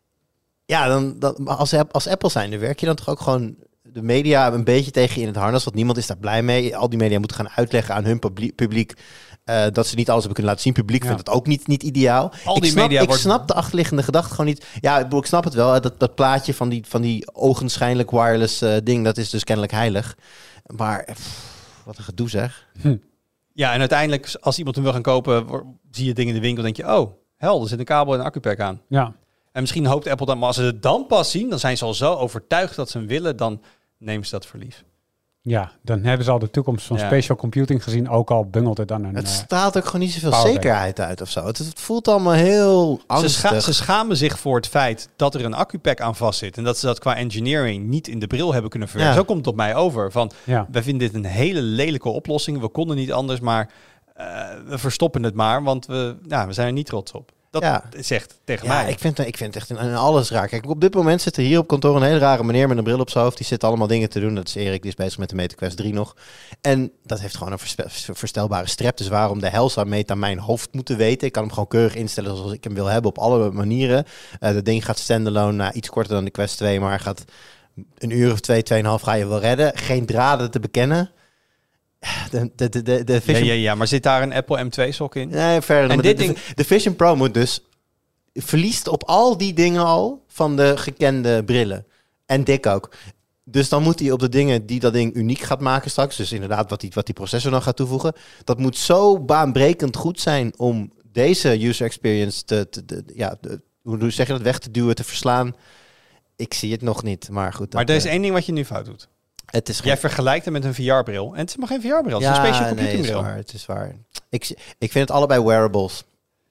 Ja, dan, dan als, als Apple zijnde werk je dan toch ook gewoon de media een beetje tegen je in het harnas, want niemand is daar blij mee. Al die media moeten gaan uitleggen aan hun publiek, publiek uh, dat ze niet alles hebben kunnen laten zien. Publiek Ja. vindt het ook niet, niet ideaal. Al ik die snap, media ik wordt- snap de achterliggende gedachte gewoon niet. Ja, ik, bedoel, ik snap het wel. hè, Dat, dat plaatje van die, van die ogenschijnlijk wireless uh, ding, dat is dus kennelijk heilig. Maar pff, wat een gedoe zeg. Ja, en uiteindelijk, als iemand hem wil gaan kopen, wo- zie je dingen in de winkel, denk je, oh, hel, er zit een kabel en een accupack aan. Ja, En misschien hoopt Apple dan, maar als ze het dan pas zien, dan zijn ze al zo overtuigd dat ze hem willen, dan nemen ze dat voor lief. ja, dan hebben ze al de toekomst van Ja. spatial computing gezien. Ook al bungelt het dan een... Het eh, straalt ook gewoon niet zoveel powerbank. zekerheid uit of zo. Het, het voelt allemaal heel Ze, angstig. scha- ze schamen zich voor het feit dat er een accupack aan vast zit en dat ze dat qua engineering niet in de bril hebben kunnen verwerken. Ja. Zo komt het op mij over. Van, ja. wij vinden dit een hele lelijke oplossing. We konden niet anders, maar uh, we verstoppen het maar, want we, nou, we zijn er niet trots op. Dat Ja. zegt tegen Ja, mij. ik vind, ik vind het echt in, in alles raar. Kijk, op dit moment zit er hier op kantoor een hele rare meneer met een bril op zijn hoofd. Die zit allemaal dingen te doen. Dat is Erik, die is bezig met de Meta Quest drie nog. En dat heeft gewoon een verspe- verstelbare strep. Dus waarom de hel zou Meta mijn hoofd moeten weten? Ik kan hem gewoon keurig instellen zoals ik hem wil hebben op alle manieren. Uh, dat ding gaat standalone, nou, iets korter dan de Quest twee, maar gaat een uur of twee, tweeënhalf ga je wel redden. Geen draden te bekennen. De, de, de, de, de ja, Vision... ja, ja, maar zit daar een Apple M twee sok in? Nee, verder. En Maar dit de, ding- de, de Vision Pro moet dus verliest op al die dingen al van de gekende brillen. En dik ook. Dus dan moet hij op de dingen die dat ding uniek gaat maken straks, dus inderdaad wat die, wat die processor dan gaat toevoegen, dat moet zo baanbrekend goed zijn om deze user experience te, te, te- ja, de, hoe zeg je dat, weg te duwen, te verslaan. Ik zie het nog niet, maar goed. Maar dat, er is eh, één ding wat je nu fout doet. het is Jij vergelijkt hem met een V R-bril. En het is maar geen V R-bril, het is ja, een spatial nee, computing het is bril. waar, het is waar. Ik, zie- ik vind het allebei wearables.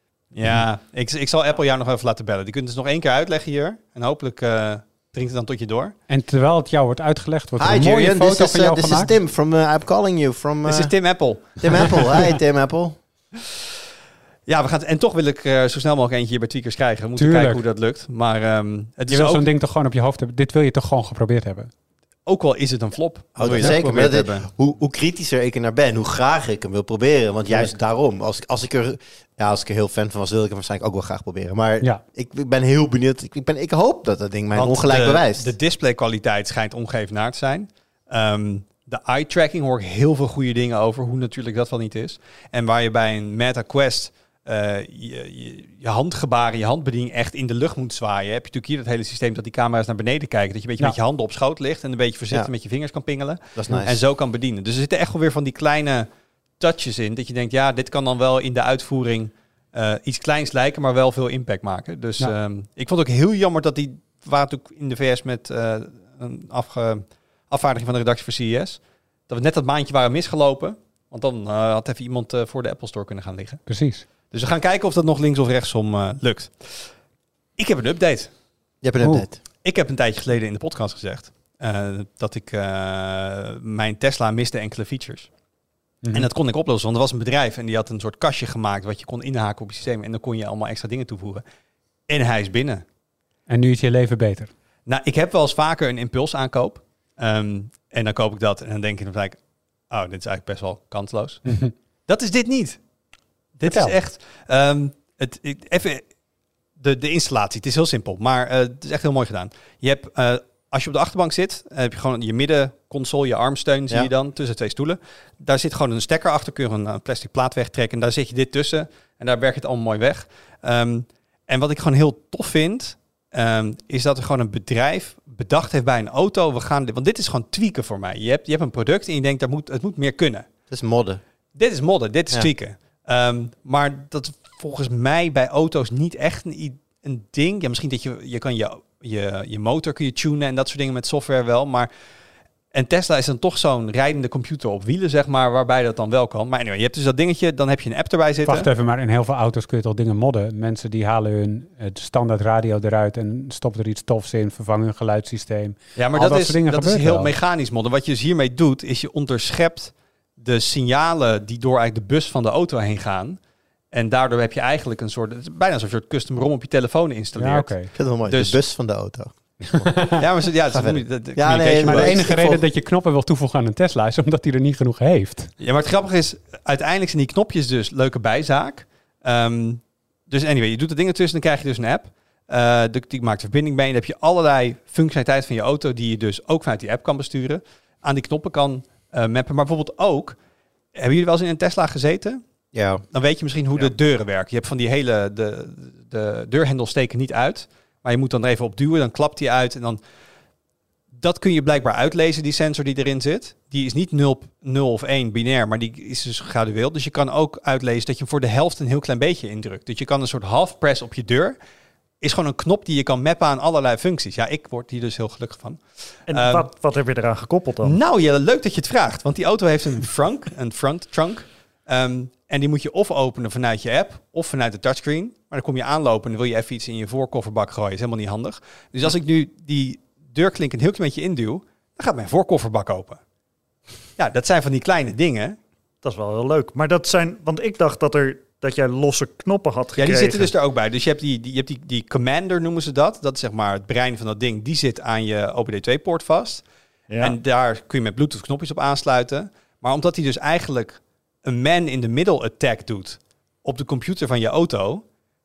Ja, ik, ik zal Apple jou nog even laten bellen. Die kunt het dus nog één keer uitleggen hier. En hopelijk uh, dringt het dan tot je door. En terwijl het jou wordt uitgelegd, wordt er Hi een mooie Julian, foto this is, van uh, jou this is gemaakt. Tim from uh, I'm calling you from uh, Dit is Tim Apple. Tim Apple. Hi Tim Apple. Ja, we gaan het, en toch wil ik uh, zo snel mogelijk eentje hier bij Tweakers krijgen. We moeten Tuurlijk. kijken hoe dat lukt. Maar um, het Je is wil ook, zo'n ding toch gewoon op je hoofd hebben. Dit wil je toch gewoon geprobeerd hebben. ook al is het een flop. Oh, wil je dat het zeker. ook Maar geprobeerd dat- hebben. hoe, hoe kritischer ik er naar ben, hoe graag ik hem wil proberen. Want juist daarom, als, als, ik er, ja, als ik er heel fan van was, wil ik hem waarschijnlijk ook wel graag proberen. Maar Ja. ik, ik ben heel benieuwd. Ik, ik, ben, ik hoop dat dat ding mij Want ongelijk de, bewijst. De displaykwaliteit schijnt ongeëvenaard te zijn. Um, de eye tracking hoor ik heel veel goede dingen over, hoe natuurlijk dat wel niet is. En waar je bij een Meta Quest uh, je, je, je handgebaren, je handbediening echt in de lucht moet zwaaien, heb je natuurlijk hier dat hele systeem dat die camera's naar beneden kijken. Dat je een beetje Ja. met je handen op schoot ligt en een beetje voorzichtig Ja. met je vingers kan pingelen. dat is nice. En zo kan bedienen. Dus er zitten echt wel weer van die kleine touches in. Dat je denkt, ja, dit kan dan wel in de uitvoering uh, iets kleins lijken, maar wel veel impact maken. Dus Ja. um, ik vond het ook heel jammer dat die, we waren natuurlijk in de V S met uh, een afge, afvaardiging van de redactie voor C E S. Dat we net dat maandje waren misgelopen. Want dan uh, had even iemand uh, voor de Apple Store kunnen gaan liggen. Precies. Dus we gaan kijken of dat nog links of rechtsom uh, lukt. Ik heb een update. Je hebt een update. Oeh. Ik heb een tijdje geleden in de podcast gezegd uh, dat ik uh, mijn Tesla miste enkele features. Mm-hmm. En dat kon ik oplossen, want er was een bedrijf en die had een soort kastje gemaakt wat je kon inhaken op je systeem. En dan kon je allemaal extra dingen toevoegen. En hij is binnen. En nu is je leven beter? Nou, ik heb wel eens vaker een impulsaankoop. Um, en dan koop ik dat en dan denk ik dan gelijk, oh, dit is eigenlijk best wel kansloos. Mm-hmm. Dat is dit niet. Dit Vertel. is echt... Um, het, ik, even de, de installatie, het is heel simpel, maar uh, het is echt heel mooi gedaan. Je hebt, uh, als je op de achterbank zit, uh, heb je gewoon je middenconsole, je armsteun zie ja. je dan, tussen twee stoelen. Daar zit gewoon een stekker achter, kun je een, een plastic plaat wegtrekken en daar zit je dit tussen en daar werkt het allemaal mooi weg. Um, en wat ik gewoon heel tof vind, um, is dat er gewoon een bedrijf bedacht heeft bij een auto, we gaan, want dit is gewoon tweaken voor mij. Je hebt, je hebt een product en je denkt, dat moet, het moet meer kunnen. Het is modden. Dit is modden, dit is ja. tweaken. Um, maar dat volgens mij bij auto's niet echt een, een ding. Ja, misschien dat je, je kan je, je, je motor kun je tunen en dat soort dingen met software wel. Maar en Tesla is dan toch zo'n rijdende computer op wielen, zeg maar, waarbij dat dan wel kan. Maar anyway, je hebt dus dat dingetje, dan heb je een app erbij zitten. Wacht even, maar in heel veel auto's kun je toch dingen modden? Mensen die halen hun het standaard radio eruit en stoppen er iets tofs in, vervangen hun geluidssysteem. Ja, maar Al dat, dat is, dat is heel wel. mechanisch modden. Wat je dus hiermee doet, is je onderschept de signalen die door eigenlijk de bus van de auto heen gaan. En daardoor heb je eigenlijk een soort, het is bijna zo'n soort custom ROM op je telefoon installeert. Ja, oké. Okay. Ik vind het wel mooi, dus, de bus van de auto. ja, maar, ja, het is de, de ja, nee, maar de enige reden volg... dat je knoppen wil toevoegen aan een Tesla is omdat hij er niet genoeg heeft. Ja, maar het grappige is, uiteindelijk zijn die knopjes dus leuke bijzaak. Um, dus anyway, je doet de dingen tussen, dan krijg je dus een app. Uh, die, die maakt verbinding mee. En dan heb je allerlei functionaliteit van je auto die je dus ook vanuit die app kan besturen. Aan die knoppen kan uh, mappen. Maar bijvoorbeeld ook, hebben jullie wel eens in een Tesla gezeten? Ja. Dan weet je misschien hoe ja. de deuren werken. Je hebt van die hele, de, de deurhendels steken niet uit. Maar je moet dan er even op duwen, dan klapt die uit. En dan, dat kun je blijkbaar uitlezen, die sensor die erin zit. Die is niet nul, nul of één binair, maar die is dus gradueel. Dus je kan ook uitlezen dat je voor de helft een heel klein beetje indrukt. Dus je kan een soort half press op je deur. Is gewoon een knop die je kan mappen aan allerlei functies. Ja, ik word hier dus heel gelukkig van. En um, wat, wat heb je eraan gekoppeld dan? Nou, ja, leuk dat je het vraagt. Want die auto heeft een frunk, een front trunk. Um, en die moet je of openen vanuit je app of vanuit de touchscreen. Maar dan kom je aanlopen en dan wil je even iets in je voorkofferbak gooien. Dat is helemaal niet handig. Dus als ik nu die deurklink een heel klein beetje induw, dan gaat mijn voorkofferbak open. Ja, dat zijn van die kleine dingen. Dat is wel heel leuk. Maar dat zijn, want ik dacht dat er dat jij losse knoppen had gekregen. Ja, die zitten dus er ook bij. Dus je hebt die, die, je hebt die, die commander noemen ze dat. Dat is zeg maar het brein van dat ding. Die zit aan je O B D twee poort vast. Ja. En daar kun je met Bluetooth knopjes op aansluiten. Maar omdat hij dus eigenlijk een man-in-the-middle attack doet op de computer van je auto,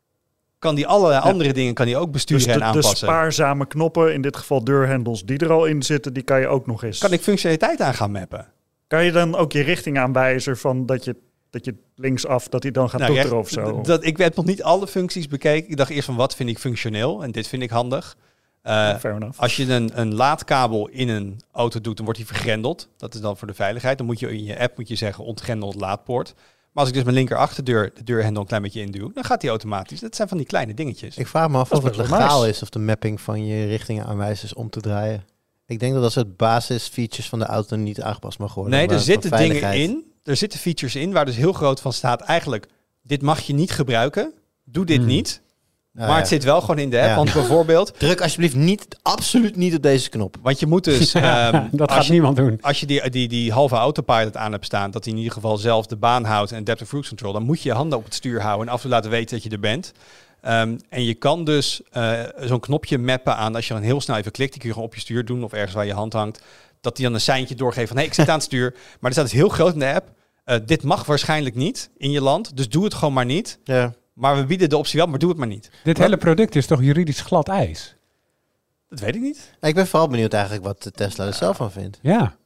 kan die allerlei ja. andere dingen kan die ook besturen dus de, en aanpassen. De spaarzame knoppen, in dit geval deurhendels die er al in zitten, die kan je ook nog eens. Kan ik functionaliteit aan gaan mappen? Kan je dan ook je richting aanwijzen van dat je dat je linksaf, dat hij dan gaat nou, toeteren of zo? Dat, ik heb nog niet alle functies bekeken. Ik dacht eerst van wat vind ik functioneel en dit vind ik handig. Uh, ja, als je een, een laadkabel in een auto doet, dan wordt die vergrendeld. Dat is dan voor de veiligheid. Dan moet je in je app moet je zeggen ontgrendeld laadpoort. Maar als ik dus mijn linker achterdeur de deurhendel een klein beetje induw, dan gaat die automatisch. Dat zijn van die kleine dingetjes. Ik vraag me af of het legaal nice. is of de mapping van je richtingen aanwijzers om te draaien. Ik denk dat dat soort basisfeatures van de auto niet aangepast mag worden. Nee, er zitten dingen in. Er zitten features in waar dus heel groot van staat. Eigenlijk, dit mag je niet gebruiken. Doe dit hmm. niet. Nou, maar ja. het zit wel gewoon in de app. Ja. Want bijvoorbeeld, druk alsjeblieft niet, absoluut niet op deze knop. Want je moet dus... Ja, um, dat gaat je, niemand doen. Als je die, die, die halve autopilot aan hebt staan, dat hij in ieder geval zelf de baan houdt en adaptive cruise control, dan moet je je handen op het stuur houden en af en toe laten weten dat je er bent. Um, en je kan dus uh, zo'n knopje mappen aan, als je dan heel snel even klikt, die kun je gewoon op je stuur doen of ergens waar je hand hangt, dat hij dan een seintje doorgeeft van, hé, hey, ik zit aan het stuur. Maar er staat dus heel groot in de app, uh, dit mag waarschijnlijk niet in je land, dus doe het gewoon maar niet. Ja. Maar we bieden de optie wel, maar doe het maar niet. Dit Wat? hele product is toch juridisch glad ijs? Dat weet ik niet. Ik ben vooral benieuwd eigenlijk wat de Tesla er zelf van vindt. Ja.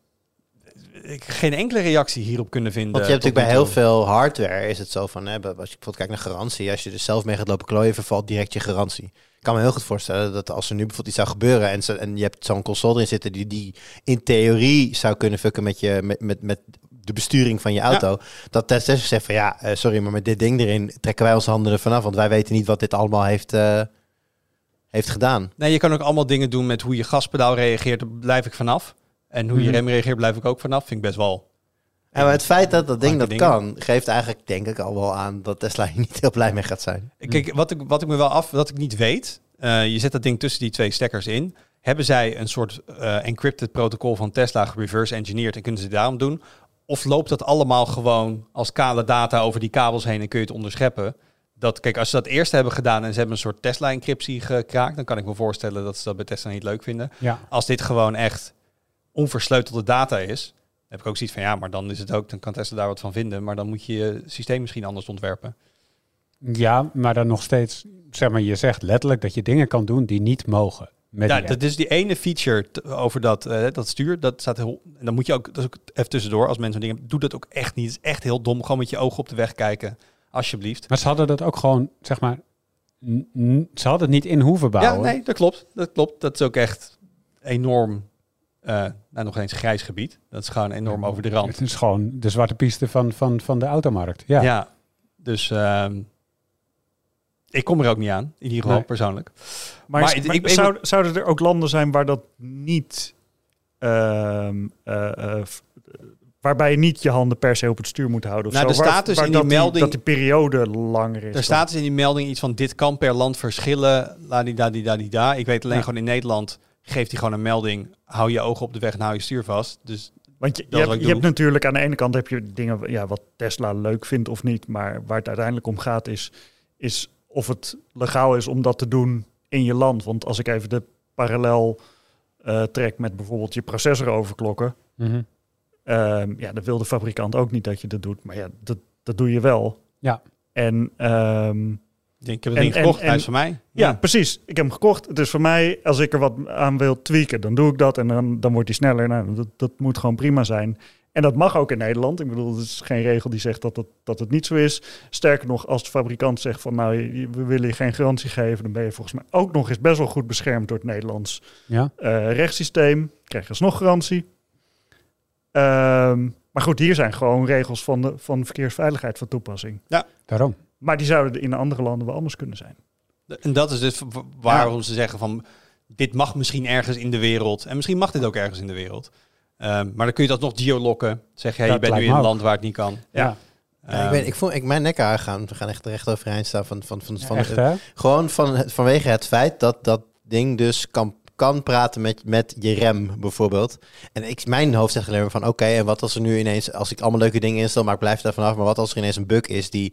Ik heb geen enkele reactie hierop kunnen vinden. Want je hebt natuurlijk bij heel veel hardware is het zo van, hè, als je bijvoorbeeld kijkt naar garantie, als je er zelf mee gaat lopen klooien, vervalt direct je garantie. Ik kan me heel goed voorstellen dat als er nu bijvoorbeeld iets zou gebeuren en, zo, en je hebt zo'n console erin zitten die, die in theorie zou kunnen fucken met je met, met, met de besturing van je auto, ja. dat Tesla zegt van ja, uh, sorry, maar met dit ding erin trekken wij onze handen ervan af, want wij weten niet wat dit allemaal heeft, uh, heeft gedaan. Nee, je kan ook allemaal dingen doen met hoe je gaspedaal reageert, daar blijf ik vanaf. En hoe hmm. je rem reageert, blijf ik ook vanaf. Vind ik best wel... Ja, maar het feit dat dat ding dat dingen. kan, geeft eigenlijk denk ik al wel aan dat Tesla hier niet heel blij mee gaat zijn. Kijk, wat ik, wat ik me wel af, wat ik niet weet, Uh, je zet dat ding tussen die twee stekkers in. Hebben zij een soort uh, encrypted protocol van Tesla gereverse engineerd en kunnen ze het daarom doen? Of loopt dat allemaal gewoon als kale data over die kabels heen en kun je het onderscheppen? Dat, kijk, als ze dat eerst hebben gedaan en ze hebben een soort Tesla-encryptie gekraakt, dan kan ik me voorstellen dat ze dat bij Tesla niet leuk vinden. Ja. Als dit gewoon echt onversleutelde data is, dan heb ik ook zoiets van, ja, maar dan is het ook, dan kan Tesla daar wat van vinden, maar dan moet je je systeem misschien anders ontwerpen. Ja, maar dan nog steeds, zeg maar, je zegt letterlijk dat je dingen kan doen die niet mogen. Met Ja, die dat is die ene feature t- over dat, uh, dat stuur, dat staat heel, en dan moet je ook, dat is ook even tussendoor, als mensen dingen, doe dat ook echt niet. Het is echt heel dom, gewoon met je ogen op de weg kijken, alsjeblieft. Maar ze hadden dat ook gewoon, zeg maar, n- n- ze hadden het niet in hoeven bouwen. Ja, nee, dat klopt. Dat klopt. Dat is ook echt enorm, uh, nou nog eens grijs gebied. Dat is gewoon enorm over de rand. Het is gewoon de zwarte piste van, van, van de automarkt. Ja, Ja, dus uh, ik kom er ook niet aan, in ieder geval Nee. persoonlijk. Maar, Maar maar ik- ik- zou, zouden er ook landen zijn waar dat niet... ehm, uh, uh, f- waarbij je niet je handen per se op het stuur moet houden? Of Nou, zo? er Waar- staat dus waar in die dat melding- dat die periode langer is. Er dan- staat dus in die melding iets van, dit kan per land verschillen, ladidadidadida. Ik weet alleen Ja. gewoon in Nederland geeft hij gewoon een melding, hou je ogen op de weg en hou je stuur vast. Dus Want je, je, Dat is wat hebt, ik je doe. hebt natuurlijk aan de ene kant heb je dingen ja, wat Tesla leuk vindt of niet. Maar waar het uiteindelijk om gaat is, is of het legaal is om dat te doen in je land. Want als ik even de parallel uh, trek met bijvoorbeeld je processor overklokken. Mhm. Um, ja, dan wil de fabrikant ook niet dat je dat doet. Maar ja, dat, dat doe je wel. Ja. En um, ik denk, ik heb het En- ding gekocht, en- hij is van mij. ja, precies. Ik heb hem gekocht. Het is voor mij, als ik er wat aan wil tweaken, dan doe ik dat. En dan, dan wordt hij sneller. Nou, dat, dat moet gewoon prima zijn. En dat mag ook in Nederland. Ik bedoel, er is geen regel die zegt dat het, dat het niet zo is. Sterker nog, als de fabrikant zegt van, nou, je- we willen je geen garantie geven, dan ben je volgens mij ook nog eens best wel goed beschermd door het Nederlands Ja. uh, rechtssysteem. Krijg je alsnog garantie. Um, maar goed, hier zijn gewoon regels van de van verkeersveiligheid van toepassing. Daarom. Maar die zouden in andere landen wel anders kunnen zijn. En dat is dus v- waarom ze zeggen van, dit mag misschien ergens in de wereld. En misschien mag dit ook ergens in de wereld. Um, maar dan kun je dat nog geolokken. Zeg je, hey, je Dat bent nu lijkt in me een ook. land waar het niet kan. Ja. Ja, ik, weet, ik voel ik mijn nekhaar gaan, we gaan echt recht overeind staan van, van, van, van Echt, hè? gewoon van, het- vanwege het feit dat dat ding dus kan, kan praten met, met je rem bijvoorbeeld. En ik, mijn hoofd zegt alleen maar van oké, en wat als er nu ineens, als ik allemaal leuke dingen instel, maar ik blijf daar vanaf, maar wat als er ineens een bug is die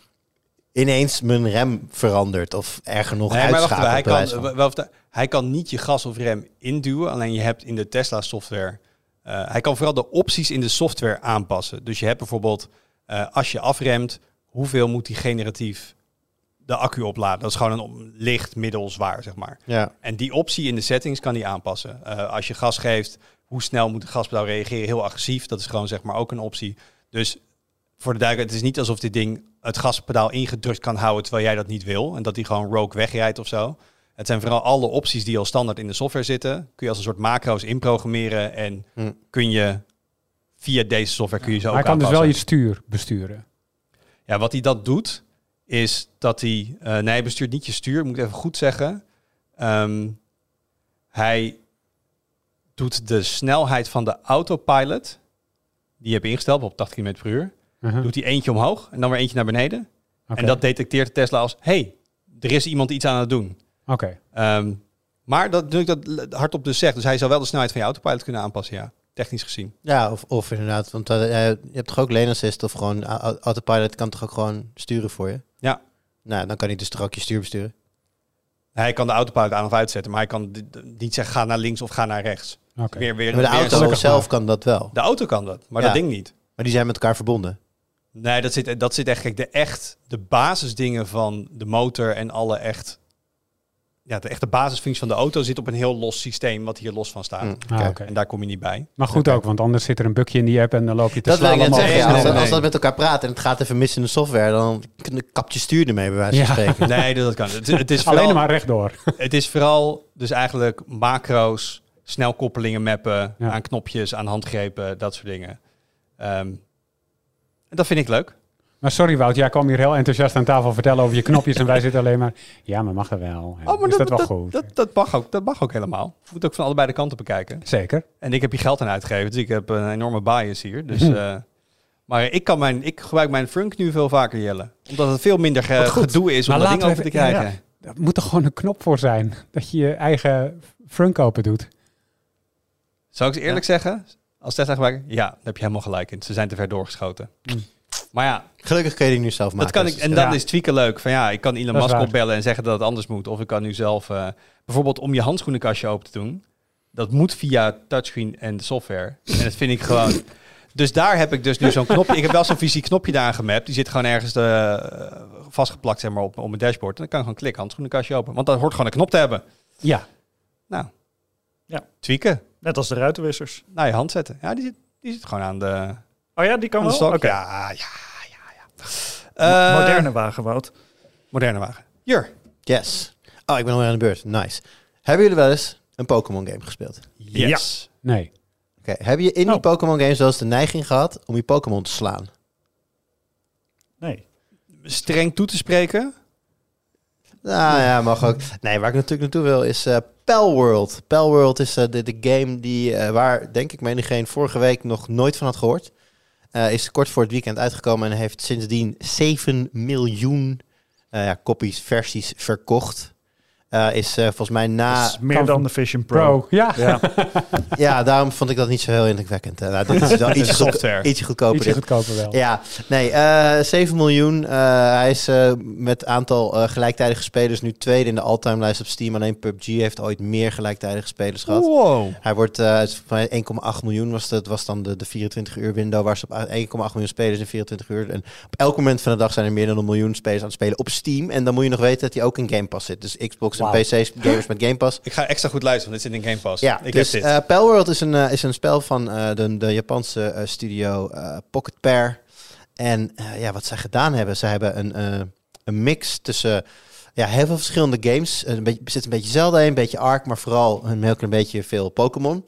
ineens mijn rem verandert of erger nog Nee, maar wacht uitschakelt. even, hij, bij wijze kan, van. wel, wel, hij kan niet je gas of rem induwen. Alleen je hebt in de Tesla software... Uh, hij kan vooral de opties in de software aanpassen. Dus je hebt bijvoorbeeld, uh, als je afremt, hoeveel moet die generatief de accu opladen? Dat is gewoon een licht, middel, zwaar, zeg maar. Ja. En die optie in de settings kan die aanpassen. Uh, als je gas geeft, hoe snel moet de gaspedaal reageren? Heel agressief, dat is gewoon zeg maar ook een optie. Dus voor de duidelijkheid, het is niet alsof dit ding het gaspedaal ingedrukt kan houden terwijl jij dat niet wil. En dat die gewoon rogue wegrijdt of zo. Het zijn vooral alle opties die al standaard in de software zitten. Kun je als een soort macro's inprogrammeren en Hm. kun je via deze software kun je zo Maar ook hij kan dus wel aanpassen. je stuur besturen. Ja, wat hij dat doet, is dat hij... Uh, nee, hij bestuurt niet je stuur, moet ik even goed zeggen. Um, hij doet de snelheid van de autopilot, die je hebt ingesteld op tachtig kilometer per uur, Uh-huh. doet hij eentje omhoog en dan weer eentje naar beneden. Oké. En dat detecteert Tesla als, hey, er is iemand iets aan het doen. Oké. Um, maar dat doe ik dat hardop dus zeg. Dus hij zou wel de snelheid van je autopilot kunnen aanpassen, ja. Technisch gezien. Ja, of, of inderdaad, want uh, je hebt toch ook lane assist of gewoon uh, autopilot kan toch ook gewoon sturen voor je? Ja. Nou, dan kan hij dus toch ook je stuur besturen. Hij kan de autopilot aan of uitzetten, maar hij kan d- d- niet zeggen ga naar links of ga naar rechts. Oké. Weer, weer, Maar de weer auto gelukkig zelf maar. kan dat wel. De auto kan dat, maar Ja. dat ding niet. Maar die zijn met elkaar verbonden. Nee, dat zit, dat zit echt, kijk, de echt, de basisdingen van de motor en alle echt, ja, de echte basisfunctie van de auto zit op een heel los systeem wat hier los van staat. Mm, Ah, oké. oké. En daar kom je niet bij. Maar goed ook, want anders zit er een bukje in die app en dan loop je te Dat wil ik net slalom zeggen. over Ja, snel. als, nee, als nee. dat met elkaar praat en het gaat even mis in de software, dan kapt je stuur ermee bij wijze van Ja. spreken. Nee, dat kan. Het, het is vooral, Alleen maar rechtdoor. het is vooral dus eigenlijk macro's, snelkoppelingen mappen, Ja. aan knopjes, aan handgrepen, dat soort dingen. Um, en dat vind ik leuk. Maar sorry Wout, jij kwam hier heel enthousiast aan tafel vertellen over je knopjes en wij zitten alleen maar, ja, maar mag dat wel? En Oh, maar is dat, dat, wel dat, goed? Dat, dat, mag ook, dat mag ook helemaal. Je moet ook van allebei de kanten bekijken. Zeker. En ik heb hier geld aan uitgegeven, dus ik heb een enorme bias hier. Dus, uh, maar ik, kan mijn, ik gebruik mijn Frunk nu veel vaker, Jelle. Omdat het veel minder ge- Wat goed. gedoe is om Maar dat laten ding we over te even- krijgen. Dat moet er gewoon een knop voor zijn. Dat je je eigen frunk open doet. Zou ik eerlijk ja. zeggen? Als Tesla gebruiker? Ja, daar heb je helemaal gelijk in. Ze zijn te ver doorgeschoten. Mm. Maar ja. Gelukkig kun je die nu zelf maken. Dat kan ik, en dan ja. is tweaken leuk. Van ja, ik kan Elon Musk opbellen en zeggen dat het anders moet. Of ik kan nu zelf... Uh, bijvoorbeeld om je handschoenenkastje open te doen. Dat moet via touchscreen en de software. En dat vind ik gewoon... Dus daar heb ik dus nu zo'n knopje. Ik heb wel zo'n fysiek knopje daar aangemapt. Die zit gewoon ergens uh, vastgeplakt zeg maar, op, op mijn dashboard. En dan kan ik gewoon klikken, handschoenenkastje open. Want dat hoort gewoon een knop te hebben. Ja. Nou. Ja. Tweaken. Net als de ruitenwissers. Nou, je hand zetten. Ja, die zit, die zit gewoon aan de... Oh ja, die kan wel? Oké. Okay. Ja, ja, ja. ja. Uh, moderne wagen, Wout. Moderne wagen. Jur. Yes. Oh, ik ben alweer aan de beurt. Nice. Hebben jullie wel eens een Pokémon game gespeeld? Yes. Ja. Nee. Oké, okay. Heb je in die oh. Pokémon games wel eens de neiging gehad om je Pokémon te slaan? Nee. Streng toe te spreken? Nou ja, mag ook. Nee, waar ik natuurlijk naartoe wil is uh, Palworld. Palworld is uh, de, de game die, uh, waar, denk ik, menigeen vorige week nog nooit van had gehoord. Uh, is kort voor het weekend uitgekomen en heeft sindsdien zeven miljoen uh, ja, copies, versies verkocht. Uh, is uh, volgens mij na... Is meer dan de Vision Pro. Pro. Ja. Ja. ja, daarom vond ik dat niet zo heel indrukwekkend. Uh, nou, dit is wel iets software. Ietsje goedkoper. Ietsje goedkoper wel. Ja, nee, uh, zeven miljoen. Uh, hij is uh, met aantal uh, gelijktijdige spelers nu tweede in de all-time lijst op Steam. Alleen P U B G heeft ooit meer gelijktijdige spelers gehad. Wow. Hij wordt uh, van één komma acht miljoen was het was dan de, de vierentwintig uur window waar ze op één komma acht miljoen spelers in vierentwintig uur. En op elk moment van de dag zijn er meer dan een miljoen spelers aan het spelen op Steam. En dan moet je nog weten dat hij ook in Game Pass zit. Dus Xbox wow. en P C's gamers met Game Pass. Ik ga extra goed luisteren, want dit zit in Game Pass. Ja, ik dus heb dit. Uh, Palworld is een, uh, is een spel van uh, de, de Japanse uh, studio uh, Pocket Pair. En uh, ja, wat zij gedaan hebben, ze hebben een, uh, een mix tussen ja, heel veel verschillende games. Een beetje, er zit een beetje Zelda in, een beetje Ark, maar vooral een heel klein beetje veel Pokémon.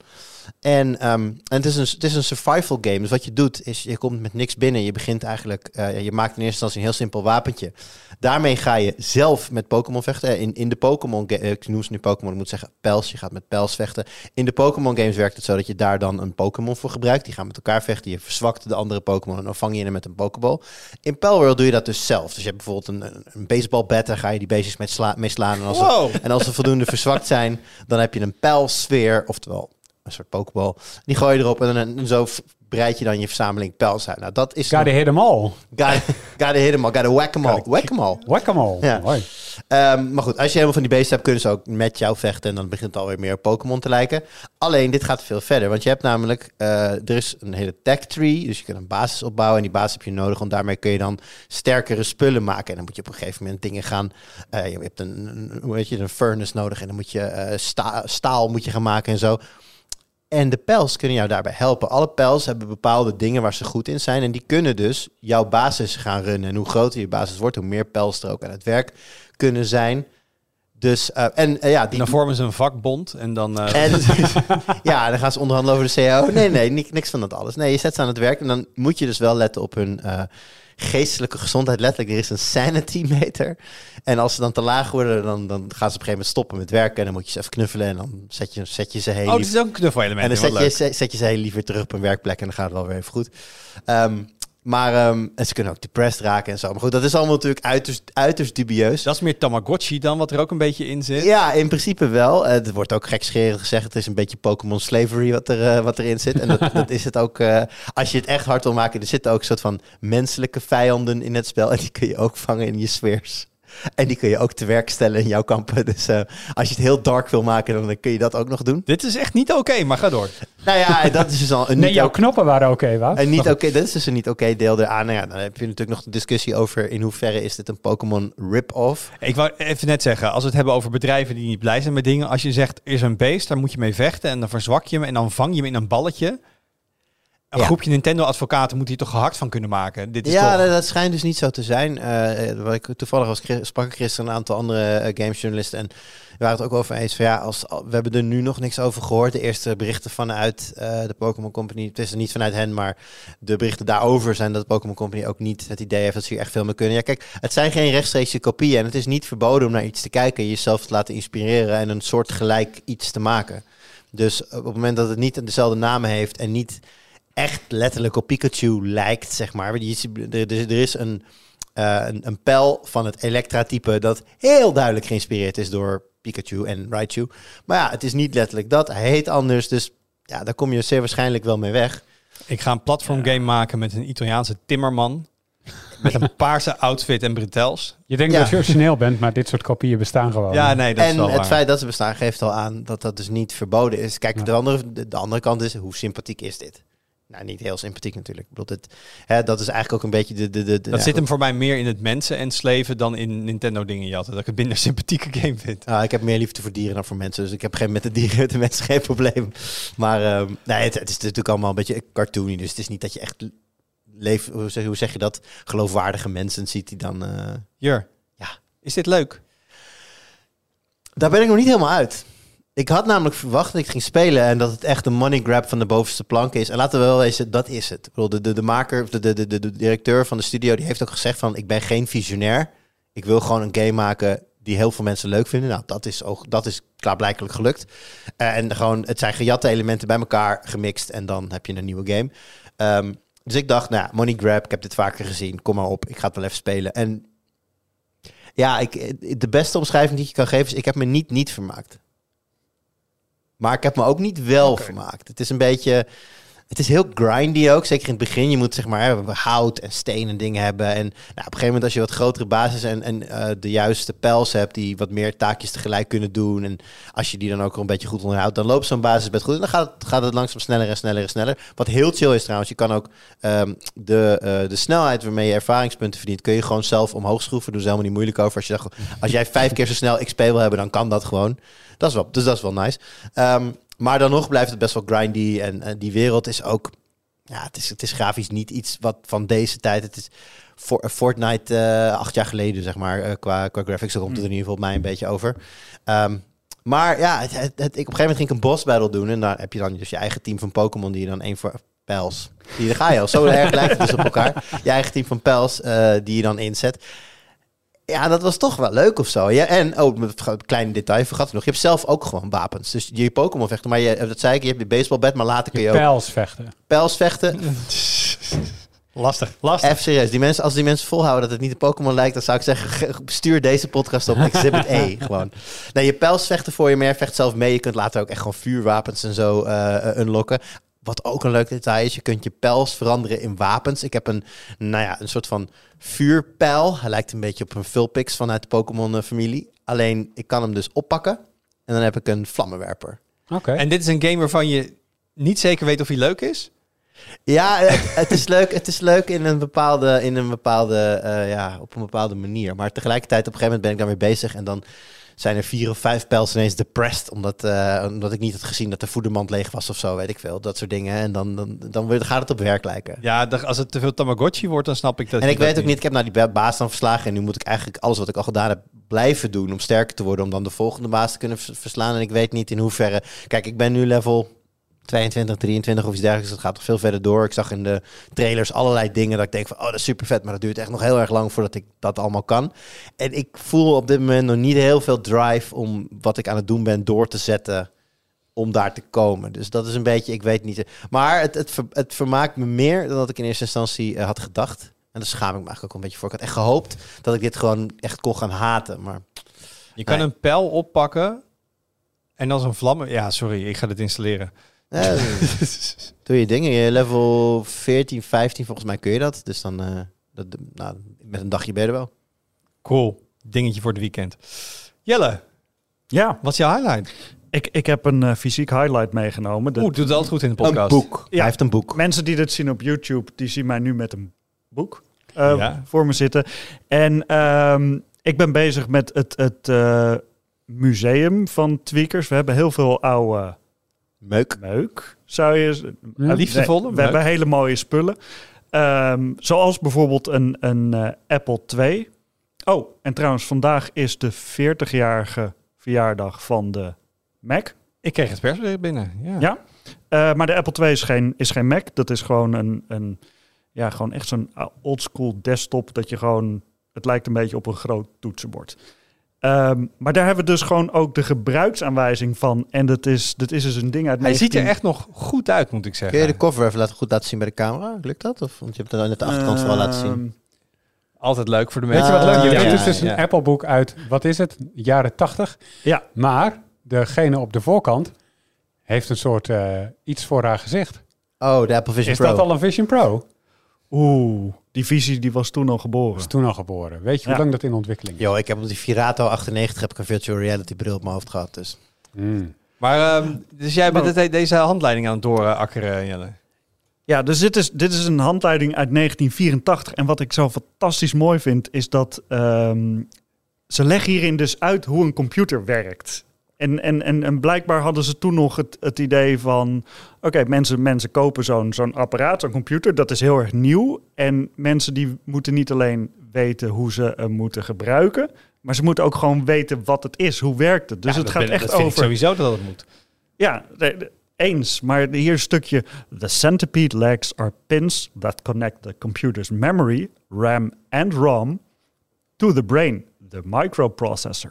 En, um, en het, is een, het is een survival game. Dus wat je doet, is je komt met niks binnen. Je begint eigenlijk, uh, je maakt in eerste instantie een heel simpel wapentje. Daarmee ga je zelf met Pokémon vechten. In, in de Pokémon, uh, ik noem ze nu Pokémon, ik moet zeggen pels. Je gaat met pels vechten. In de Pokémon games werkt het zo dat je daar dan een Pokémon voor gebruikt. Die gaan met elkaar vechten. Je verzwakt de andere Pokémon en dan vang je er met een Pokéball. In Palworld doe je dat dus zelf. Dus je hebt bijvoorbeeld een, een baseball bat, daar ga je die beestjes met sla- mee slaan. En als, wow. er, en als ze voldoende verzwakt zijn, dan heb je een pijlsfeer, oftewel een soort pokeball. Die gooi je erop en, dan, en zo breid je dan je verzameling pijls uit. Nou, dat is... Gotta hit them all. Gotta, gotta hit them all. Gotta whack them all. Whack them all. Whack them all. Ja. Mooi. Um, maar goed, als je helemaal van die beesten hebt, kunnen ze ook met jou vechten. En dan begint het alweer meer op Pokémon te lijken. Alleen, dit gaat veel verder. Want je hebt namelijk... Uh, er is een hele tech tree. Dus je kunt een basis opbouwen. En die basis heb je nodig. Want daarmee kun je dan sterkere spullen maken. En dan moet je op een gegeven moment dingen gaan... Uh, je hebt een, een, hoe weet je, een furnace nodig. En dan moet je uh, sta, staal moet je gaan maken en zo. En de pijls kunnen jou daarbij helpen. Alle pijls hebben bepaalde dingen waar ze goed in zijn. En die kunnen dus jouw basis gaan runnen. En hoe groter je basis wordt, hoe meer pijls er ook aan het werk kunnen zijn. Dus, uh, en uh, ja... Die, dan vormen ze een vakbond en dan... Uh... En, ja, dan gaan ze onderhandelen over de C A O. Nee, nee, niks van dat alles. Nee, je zet ze aan het werk en dan moet je dus wel letten op hun... Uh, geestelijke gezondheid, letterlijk, er is een sanity meter. En als ze dan te laag worden, dan, dan gaan ze op een gegeven moment stoppen met werken. En dan moet je ze even knuffelen en dan zet je, zet je ze heel... Oh, dat is ook een knuffelelement. En dan zet je, zet, zet je ze heel liever terug op een werkplek en dan gaat het wel weer even goed. Um, maar um, en ze kunnen ook depressed raken en zo. Maar goed, dat is allemaal natuurlijk uiterst, uiterst dubieus. Dat is meer Tamagotchi dan, wat er ook een beetje in zit. Ja, in principe wel. Uh, het wordt ook gekscherend gezegd. Het is een beetje Pokémon slavery wat, er, uh, wat erin zit. En dat, dat is het ook. Uh, als je het echt hard wil maken, er zitten ook een soort van menselijke vijanden in het spel. En die kun je ook vangen in je sfeers. En die kun je ook te werk stellen in jouw kampen. Dus uh, als je het heel dark wil maken, dan kun je dat ook nog doen. Dit is echt niet oké, okay, maar ga door. Nou ja, dat is dus al een nee, jouw ook... knoppen waren oké, okay, Wout. En niet oké, okay, dat is dus een niet oké okay deel eraan. Nou ja, dan heb je natuurlijk nog de discussie over in hoeverre is dit een Pokémon rip-off. Ik wou even net zeggen, als we het hebben over bedrijven die niet blij zijn met dingen. Als je zegt, er is een beest, daar moet je mee vechten en dan verzwak je hem en dan vang je hem in een balletje. Een ja. groepje Nintendo-advocaten moet hier toch gehakt van kunnen maken? Dit is ja, toch... dat, dat schijnt dus niet zo te zijn. Uh, wat ik, toevallig was, sprak ik gisteren een aantal andere uh, gamesjournalisten en we waren het ook over eens van ja, als, we hebben er nu nog niks over gehoord. De eerste berichten vanuit uh, de Pokémon Company, het is niet vanuit hen, maar de berichten daarover zijn dat de Pokémon Company ook niet het idee heeft dat ze hier echt veel mee kunnen. Ja, kijk, het zijn geen rechtstreekse kopieën en het is niet verboden om naar iets te kijken, jezelf te laten inspireren en een soort gelijk iets te maken. Dus op het moment dat het niet dezelfde namen heeft en niet echt letterlijk op Pikachu lijkt, zeg maar. Er, er is een, Uh, een, een pijl van het Elektra-type dat heel duidelijk geïnspireerd is door Pikachu en Raichu. Maar ja, het is niet letterlijk dat. Hij heet anders, dus ja, daar kom je zeer waarschijnlijk wel mee weg. Ik ga een platformgame ja. maken met een Italiaanse timmerman. Met een paarse outfit en bretels. Je denkt ja. dat je origineel bent, maar dit soort kopieën bestaan gewoon. Ja, nee, dat en is wel het waar. feit dat ze bestaan geeft al aan dat dat dus niet verboden is. Kijk, ja. de, andere, de, de andere kant is, hoe sympathiek is dit? Nou, niet heel sympathiek natuurlijk. Ik bedoel, het, hè, dat is eigenlijk ook een beetje de... de, de, de dat ja, zit hem voor mij meer in het mensen en sleven dan in Nintendo dingen jatten. Dat ik het minder sympathieke game vind. Nou, ik heb meer liefde voor dieren dan voor mensen. Dus ik heb geen, met de dieren met de mensen geen probleem. Maar um, nee, het, het is natuurlijk allemaal een beetje cartoony. Dus het is niet dat je echt... Leef, hoe, zeg, hoe zeg je dat? Geloofwaardige mensen ziet die dan... Uh... Jur, ja. Is dit leuk? Daar ben ik nog niet helemaal uit. Ik had namelijk verwacht dat ik ging spelen en dat het echt een money grab van de bovenste plank is. En laten we wel wezen, dat is het. Ik bedoel, de, de, de maker, de, de, de, de directeur van de studio, die heeft ook gezegd van, ik ben geen visionair. Ik wil gewoon een game maken die heel veel mensen leuk vinden. Nou, dat is, ook, dat is klaarblijkelijk gelukt. Uh, en gewoon, het zijn gejatte elementen bij elkaar gemixt en dan heb je een nieuwe game. Um, dus ik dacht, nou, money grab, ik heb dit vaker gezien. Kom maar op, ik ga het wel even spelen. En ja, ik, de beste omschrijving die je kan geven is, ik heb me niet niet vermaakt. Maar ik heb me ook niet wel okay. vermaakt. Het is een beetje... Het is heel grindy ook. Zeker in het begin. Je moet zeg maar hout en steen en dingen hebben. En nou, op een gegeven moment als je wat grotere basis en, en uh, de juiste pijls hebt die wat meer taakjes tegelijk kunnen doen. En als je die dan ook al een beetje goed onderhoudt, dan loopt zo'n basis best goed. En dan gaat het, gaat het langzaam sneller en sneller en sneller. Wat heel chill is trouwens. Je kan ook um, de, uh, de snelheid waarmee je ervaringspunten verdient, kun je gewoon zelf omhoog schroeven. Doe ze helemaal niet moeilijk over. Als je dacht, als jij vijf keer zo snel X P wil hebben, dan kan dat gewoon. Dat is wel, dus dat is wel nice. Um, Maar dan nog blijft het best wel grindy. En uh, die wereld is ook... Ja, het is, het is grafisch niet iets wat van deze tijd... Het is for, Fortnite uh, acht jaar geleden, zeg maar. Uh, qua, qua graphics, daar komt het in ieder geval mij een beetje over. Um, maar ja, het, het, het, ik, op een gegeven moment ging ik een boss battle doen. En daar heb je dan dus je eigen team van Pokémon... die je dan één voor pijls... Die, daar ga je al. Zo erg lijkt het dus op elkaar. Je eigen team van pijls uh, die je dan inzet. Ja, dat was toch wel leuk of zo. Ja, en, oh, een kleine detail, vergat ik nog. Je hebt zelf ook gewoon wapens. Dus je Pokémon vechten, maar je, dat zei ik, je hebt je baseballbat, maar later kun je, je ook... Pijls vechten. Pijls vechten. lastig, lastig. Even serieus, die mensen, als die mensen volhouden dat het niet een Pokémon lijkt, dan zou ik zeggen, stuur deze podcast op Exhibit E. Gewoon. Nee, je pijls vechten voor je, maar je vecht zelf mee. Je kunt later ook echt gewoon vuurwapens en zo uh, unlocken. Wat ook een leuk detail is, je kunt je pijls veranderen in wapens. Ik heb een, nou ja, een soort van vuurpijl. Hij lijkt een beetje op een Vulpix vanuit de Pokémon-familie. Alleen, ik kan hem dus oppakken en dan heb ik een vlammenwerper. Oké. Okay. En dit is een game waarvan je niet zeker weet of hij leuk is? Ja, het, het is leuk. Het is leuk in een bepaalde, in een bepaalde, uh, ja, op een bepaalde manier. Maar tegelijkertijd, op een gegeven moment ben ik daarmee bezig en dan zijn er vier of vijf pijls ineens depressed, omdat, uh, omdat ik niet had gezien dat de voedermand leeg was of zo, weet ik veel. Dat soort dingen. En dan, dan, dan gaat het op werk lijken. Ja, als het te veel Tamagotchi wordt, dan snap ik dat. En ik weet ook niet. niet, ik heb nou die baas dan verslagen en nu moet ik eigenlijk alles wat ik al gedaan heb blijven doen om sterker te worden, om dan de volgende baas te kunnen verslaan. En ik weet niet in hoeverre... Kijk, ik ben nu level tweeëntwintig, drieëntwintig of iets dergelijks. Dat gaat nog veel verder door. Ik zag in de trailers allerlei dingen dat ik denk van, oh, dat is super vet, maar dat duurt echt nog heel erg lang voordat ik dat allemaal kan. En ik voel op dit moment nog niet heel veel drive om wat ik aan het doen ben door te zetten om daar te komen. Dus dat is een beetje, ik weet niet. Maar het, het, ver, het vermaakt me meer dan dat ik in eerste instantie uh, had gedacht. En daar schaam ik me eigenlijk ook een beetje voor. Ik had echt gehoopt dat ik dit gewoon echt kon gaan haten. Maar je kan nee. een pijl oppakken en als een vlammen... Ja, sorry, ik ga dit installeren. Ja, doe je dingen. Je level veertien, vijftien, volgens mij kun je dat. Dus dan, uh, dat, nou, met een dagje ben je er wel. Cool. Dingetje voor het weekend. Jelle, ja, wat is jouw highlight? Ik, ik heb een uh, fysiek highlight meegenomen. Oeh, doet het altijd goed in de podcast. Een boek. Ja, Hij heeft een boek. Mensen die dit zien op YouTube, die zien mij nu met een boek uh, ja. voor me zitten. En um, ik ben bezig met het, het uh, museum van Tweakers. We hebben heel veel oude... Meuk. Meuk, zou je... Ja, liefdevolle nee, we meuk. hebben hele mooie spullen. Um, zoals bijvoorbeeld een, een uh, Apple twee. Oh, en trouwens, vandaag is de veertigjarige verjaardag van de Mac. Ik kreeg het persbericht binnen. Ja. Ja, uh, maar de Apple twee is geen, is geen Mac. Dat is gewoon een, een ja, gewoon echt zo'n oldschool desktop dat je gewoon... Het lijkt een beetje op een groot toetsenbord. Um, maar daar hebben we dus gewoon ook de gebruiksaanwijzing van. En dat is, dat is dus een ding uit Hij negentien... ziet er echt nog goed uit, moet ik zeggen. Kun je de cover even laten, goed laten zien bij de camera? Lukt dat? Of, want je hebt het net de achterkant uh, vooral laten zien. Altijd leuk voor de Weet mensen. je wat leuk is? ja, Dit is dus een ja. Apple-boek uit, wat is het, jaren tachtig. Ja. Maar degene op de voorkant heeft een soort uh, iets voor haar gezicht. Oh, de Apple Vision Is Pro. dat al een Vision Pro? Oeh, die visie die was toen al geboren. Is toen al geboren. Weet je hoe Ja. lang dat in ontwikkeling is? Yo, ik heb op die Virato achtennegentig heb ik een virtual reality bril op mijn hoofd gehad. Dus. Mm. Maar um, dus jij bent het, deze handleiding aan het doorakkeren, Jelle? Ja, dus dit is, dit is een handleiding uit negentien vierentachtig. En wat ik zo fantastisch mooi vind, is dat um, ze leggen hierin dus uit hoe een computer werkt. En, en, en, en blijkbaar hadden ze toen nog het, het idee van... Oké, okay, mensen, mensen kopen zo'n, zo'n apparaat, zo'n computer. Dat is heel erg nieuw. En mensen die moeten niet alleen weten hoe ze hem moeten gebruiken... maar ze moeten ook gewoon weten wat het is. Hoe werkt het? Dus Ja, het dat gaat ben, echt dat vind over... ik sowieso dat het moet. Ja, de, de, eens. Maar hier een stukje... The centipede legs are pins that connect the computer's memory, RAM and ROM... to the brain, the microprocessor...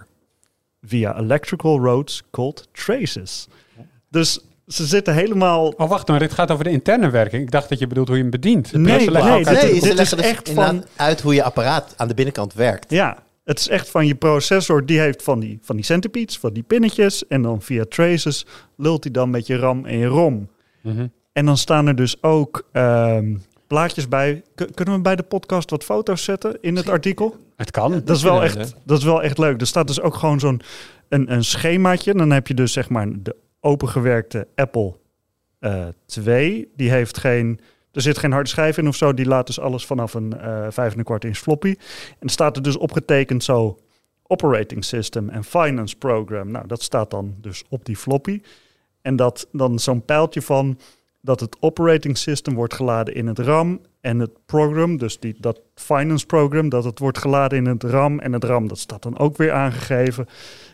via electrical roads called traces. Dus ze zitten helemaal... Oh, wacht maar. Dit gaat over de interne werking. Ik dacht dat je bedoelt hoe je hem bedient. Nee, Ze leggen nee, ook dit- uit- Nee, dit ze is leggen dus echt inderdaad van- uit hoe je apparaat aan de binnenkant werkt. Ja, het is echt van je processor. Die heeft van die, van die centipedes, van die pinnetjes. En dan via traces lult hij dan met je RAM en je ROM. Mhm. En dan staan er dus ook um, plaatjes bij. K- kunnen we bij de podcast wat foto's zetten in het artikel? Het kan. Dat is, wel Ja, echt, hè? dat is wel echt leuk. Er staat dus ook gewoon zo'n een, een schemaatje. Dan heb je dus zeg maar de opengewerkte Apple uh, twee. Die heeft geen... Er zit geen harde schijf in of zo. Die laat dus alles vanaf een uh, vijf en een kwart inch floppy. En er staat er dus opgetekend zo... Operating System en Finance Program. Nou, dat staat dan dus op die floppy. En dat dan zo'n pijltje van... dat het operating system wordt geladen in het RAM... en het program, dus die, dat finance program... dat het wordt geladen in het RAM... en het RAM, dat staat dan ook weer aangegeven.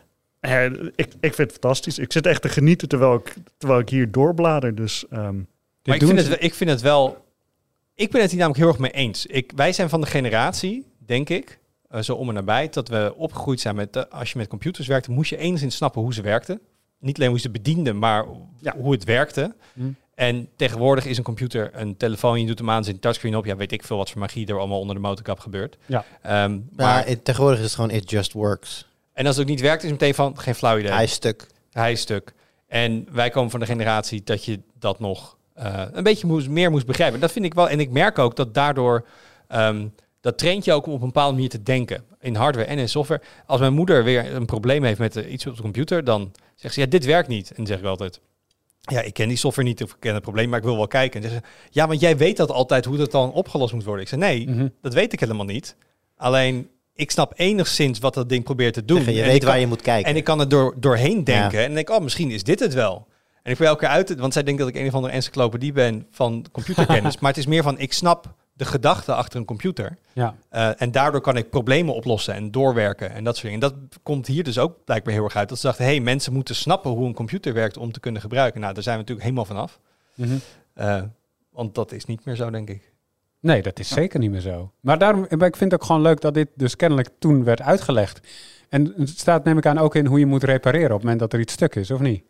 Eh, ik, ik vind het fantastisch. Ik zit echt te genieten terwijl ik, terwijl ik hier doorblader. Dus, um, Maar ik doen vind, ze- het, ik vind het wel... Ik ben het hier namelijk heel erg mee eens. Ik, wij zijn van de generatie, denk ik... Uh, zo om en nabij, dat we opgegroeid zijn met... Uh, als je met computers werkte, moest je enigszins snappen hoe ze werkten. Niet alleen hoe ze bedienden, maar Ja. hoe het werkte. Hm. En tegenwoordig is een computer een telefoon. Je doet hem aan, zit een touchscreen op. Ja, weet ik veel wat voor magie er allemaal onder de motorkap gebeurt. Ja. Um, Maar maar, het- tegenwoordig is het gewoon it just works. en als het ook niet werkt, is het meteen van geen flauw idee. Hij is stuk. Hij is stuk. En wij komen van de generatie dat je dat nog uh, een beetje moest, meer moest begrijpen. Dat vind ik wel. En ik merk ook dat daardoor... Um, dat traint je ook om op een bepaalde manier te denken. In hardware en in software. Als mijn moeder weer een probleem heeft met uh, iets op de computer... dan zegt ze, ja, dit werkt niet. En dan zeg ik altijd... Ja, ik ken die software niet of ik ken het probleem, maar ik wil wel kijken. En dan zeggen ze, ja, want jij weet dat altijd hoe dat dan opgelost moet worden. Ik zeg, nee, Mhm. dat weet ik helemaal niet. Alleen, ik snap enigszins wat dat ding probeert te doen. Zeggen, je En weet ik kan- waar je moet kijken. En ik kan er door, doorheen denken. Ja. En dan denk ik, oh, misschien is dit het wel. En ik probeer elke keer uit te... Want zij denkt dat ik een of andere encyclopedie ben van computerkennis. Maar het is meer van, ik snap de gedachte achter een computer. Ja. Uh, en daardoor kan ik problemen oplossen en doorwerken en dat soort dingen. En dat komt hier dus ook blijkbaar heel erg uit. Dat ze dachten, hé, hey, mensen moeten snappen hoe een computer werkt om te kunnen gebruiken. Nou, daar zijn we natuurlijk helemaal vanaf. Mhm. Uh, want dat is niet meer zo, denk ik. Nee, dat is zeker niet meer zo. Maar daarom, maar ik vind het ook gewoon leuk dat dit dus kennelijk toen werd uitgelegd. En het staat neem ik aan ook in hoe je moet repareren op het moment dat er iets stuk is, of niet?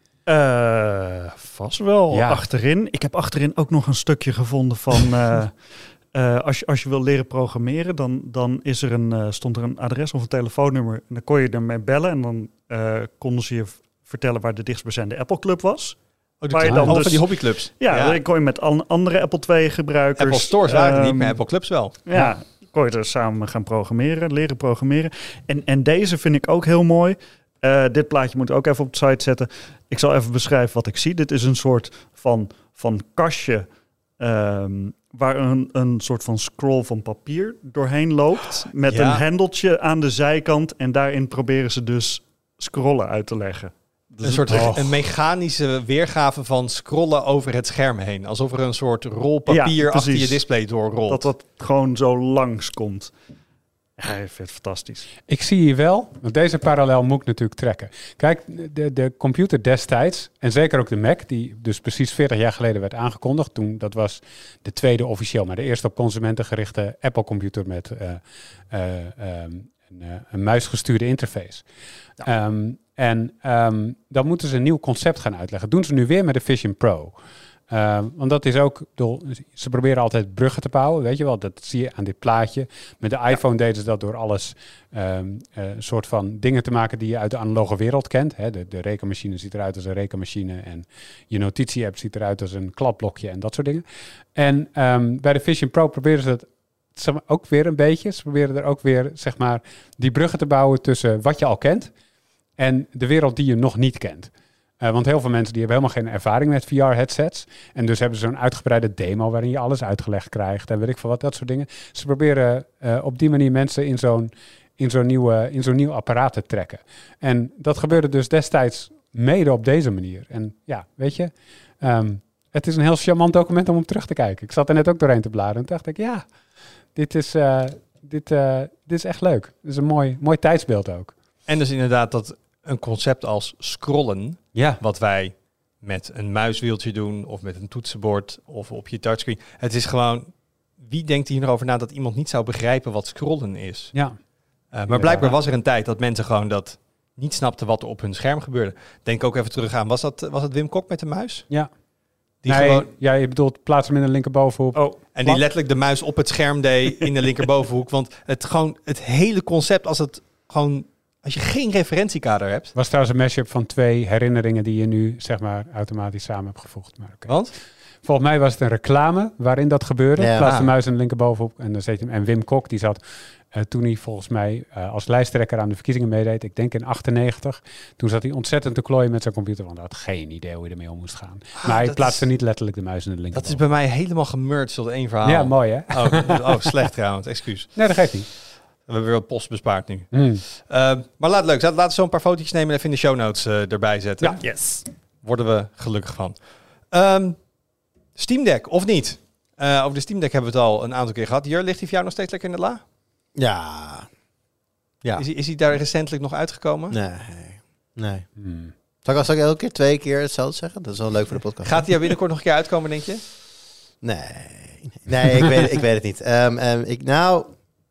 uh, vast wel Ja. achterin. Ik heb achterin ook nog een stukje gevonden van... Uh, Uh, als, je, als je wil leren programmeren, dan, dan is er een, uh, stond er een adres of een telefoonnummer. En dan kon je ermee bellen en dan uh, konden ze je v- vertellen waar de dichtstbijzijnde Apple Club was. Oh, Waar je die, dan dan dus- van die hobbyclubs. Ja, ja. dan kon je met an- andere Apple twee gebruikers... Apple stores waren er niet, um, maar Apple clubs wel. Ja, kon je er samen gaan programmeren, leren programmeren. En, en deze vind ik ook heel mooi. Uh, dit plaatje moet ik ook even op de site zetten. Ik zal even beschrijven wat ik zie. Dit is een soort van, van kastje... Um, waar een, een soort van scroll van papier doorheen loopt... met Ja. een hendeltje aan de zijkant... en daarin proberen ze dus scrollen uit te leggen. Dus Een soort oh. een mechanische weergave van scrollen over het scherm heen. Alsof er een soort rol papier Ja, achter je precies. display doorrolt. dat dat gewoon zo langs komt. Ja, ik vind het fantastisch. Ik zie hier wel, want deze parallel moet ik natuurlijk trekken. Kijk, de, de computer destijds, en zeker ook de Mac, die dus precies veertig jaar geleden werd aangekondigd. Toen, dat was de tweede officieel, maar de eerste op consumenten gerichte Apple-computer met uh, uh, um, een, uh, een muisgestuurde interface. Ja. Um, en um, dan moeten ze een nieuw concept gaan uitleggen. Dat doen ze nu weer met de Vision Pro. Uh, want dat is ook, bedoel, ze proberen altijd bruggen te bouwen, weet je wel. Dat zie je aan dit plaatje. Met de iPhone ja. deden ze dat door alles um, uh, een soort van dingen te maken die je uit de analoge wereld kent. Hè. De, de rekenmachine ziet eruit als een rekenmachine en je notitie-app ziet eruit als een kladblokje en dat soort dingen. En um, bij de Vision Pro proberen ze dat zeg maar, ook weer een beetje. Ze proberen er ook weer, zeg maar, die bruggen te bouwen tussen wat je al kent en de wereld die je nog niet kent. Uh, want heel veel mensen die hebben helemaal geen ervaring met V R-headsets. En dus hebben ze zo'n uitgebreide demo waarin je alles uitgelegd krijgt. En weet ik veel wat, dat soort dingen. Ze proberen uh, op die manier mensen in zo'n, in zo'n, nieuwe, in zo'n nieuw apparaat te trekken. En dat gebeurde dus destijds mede op deze manier. En ja, weet je, um, het is een heel charmant document om op terug te kijken. Ik zat er net ook doorheen te bladeren en dacht ik, ja, dit is, uh, dit, uh, dit is echt leuk. Dit is een mooi, mooi tijdsbeeld ook. En dus inderdaad dat een concept als scrollen, ja. wat wij met een muiswieltje doen of met een toetsenbord of op je touchscreen. Het is gewoon, wie denkt hier erover na dat iemand niet zou begrijpen wat scrollen is? Ja. Uh, maar blijkbaar was er een tijd dat mensen gewoon dat niet snapten wat er op hun scherm gebeurde. Denk ook even terug aan, was dat, was dat Wim Kok met de muis? Ja. Die nee, gewoon... ja, je bedoelt plaats hem in de linkerbovenhoek. Oh, en die letterlijk de muis op het scherm deed in de linkerbovenhoek. Want het gewoon het hele concept, als het gewoon als je geen referentiekader hebt. Was trouwens een mashup van twee herinneringen die je nu zeg maar automatisch samen hebt gevoegd. Maar okay. Want? Volgens mij was het een reclame waarin dat gebeurde. Ja. Plaats de muis in de linkerbovenhoek en dan zet je hem. En Wim Kok die zat uh, toen hij volgens mij uh, als lijsttrekker aan de verkiezingen meedeed. Ik denk in achtennegentig. Toen zat hij ontzettend te klooien met zijn computer. Want hij had geen idee hoe je ermee om moest gaan. Ah, maar hij plaatste is... niet letterlijk de muis in de linkerbovenhoek. Dat is bij mij helemaal gemerged tot één verhaal. Ja, mooi hè? Oh, oh slecht trouwens, excuus. Nee, dat geeft niet. We hebben weer wat post bespaard nu. Mm. Uh, maar laat het leuk. Laten we zo'n paar fotootjes nemen en even in de show notes uh, erbij zetten. Ja, yes. Worden we gelukkig van. Um, Steam Deck, of niet? Uh, over de Steam Deck hebben we het al een aantal keer gehad. Hier, ligt die voor jou nog steeds lekker in de la? Ja. ja. Is, is hij daar recentelijk nog uitgekomen? Nee. Nee. Hmm. Zal ik, zal ik elke keer twee keer hetzelfde zeggen? Dat is wel leuk voor de podcast. Gaat hij er binnenkort nog een keer uitkomen, denk je? Nee. Nee, ik weet, ik weet het niet. Um, um, ik, nou...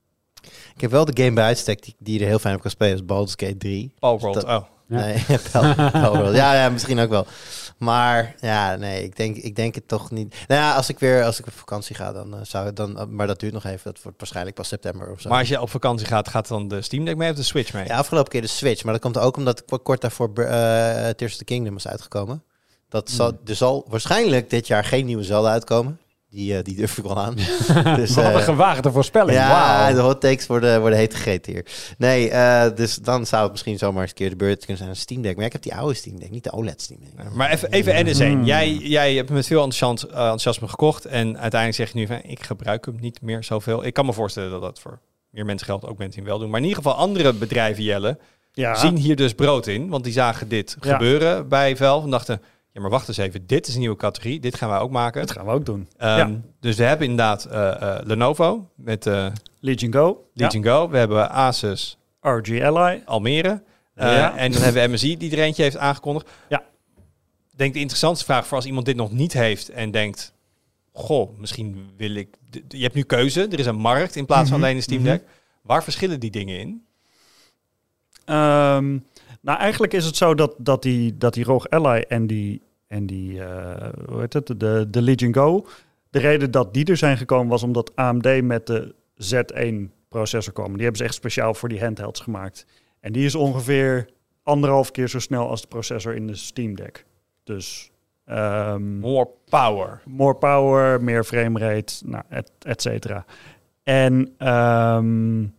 Ik heb wel de game bij uitstek die, die er heel fijn op kan spelen. Dat is Baldur's Gate drie. Palworld, dat, oh. Ja. Nee, Palworld. Ja, ja, misschien ook wel. Maar ja, nee, ik denk, ik denk het toch niet. Nou ja, als ik weer als ik op vakantie ga, dan uh, zou het dan... Uh, maar dat duurt nog even. Dat wordt waarschijnlijk pas september of zo. Maar als je op vakantie gaat, gaat dan de Steam Deck mee of de Switch mee? Ja, afgelopen keer de Switch. Maar dat komt ook omdat kort daarvoor uh, Tears of the Kingdom is uitgekomen. Dat zal, mm. Er zal waarschijnlijk dit jaar geen nieuwe Zelda uitkomen. Die, uh, die durf ik wel aan. Dus, Wat een uh, gewaagde voorspelling. Ja, wow. de hot takes worden, worden heet gegeten hier. Nee, uh, dus dan zou het misschien zomaar eens een keer de beurt kunnen zijn. Een Steam Deck. Maar ik heb die oude Steam Deck, niet de O L E D Steam Deck. Maar even, even N S één. Hmm. Jij, jij hebt met veel enthousiast, uh, enthousiasme gekocht. En uiteindelijk zeg je nu van, ik gebruik hem niet meer zoveel. Ik kan me voorstellen dat dat voor meer mensen geldt. Ook mensen die hem wel doen. Maar in ieder geval andere bedrijven, Jelle, ja. zien hier dus brood in. Want die zagen dit ja. gebeuren bij Valve. En dachten... Ja, maar wacht eens even. Dit is een nieuwe categorie. Dit gaan wij ook maken. Dat gaan we ook doen. Um, ja. Dus we hebben inderdaad uh, uh, Lenovo met uh, Legion Go. Legion ja. Go. We hebben Asus. R G Ally. Almere. Uh, ja. En dan hebben we M S I die er eentje heeft aangekondigd. Ja. Ik denk de interessantste vraag voor als iemand dit nog niet heeft en denkt... Goh, misschien wil ik... D- je hebt nu keuze. Er is een markt in plaats van mm-hmm. alleen een Steam Deck. Mm-hmm. Waar verschillen die dingen in? Um, Nou, eigenlijk is het zo dat, dat die, dat die R O G Ally en die, en die uh, hoe heet het, de, de Legion Go, de reden dat die er zijn gekomen was omdat A M D met de Z één processor kwam. Die hebben ze echt speciaal voor die handhelds gemaakt. En die is ongeveer anderhalf keer zo snel als de processor in de Steam Deck. Dus... Um, more power. More power, meer framerate, nou, et, et cetera. En... Um,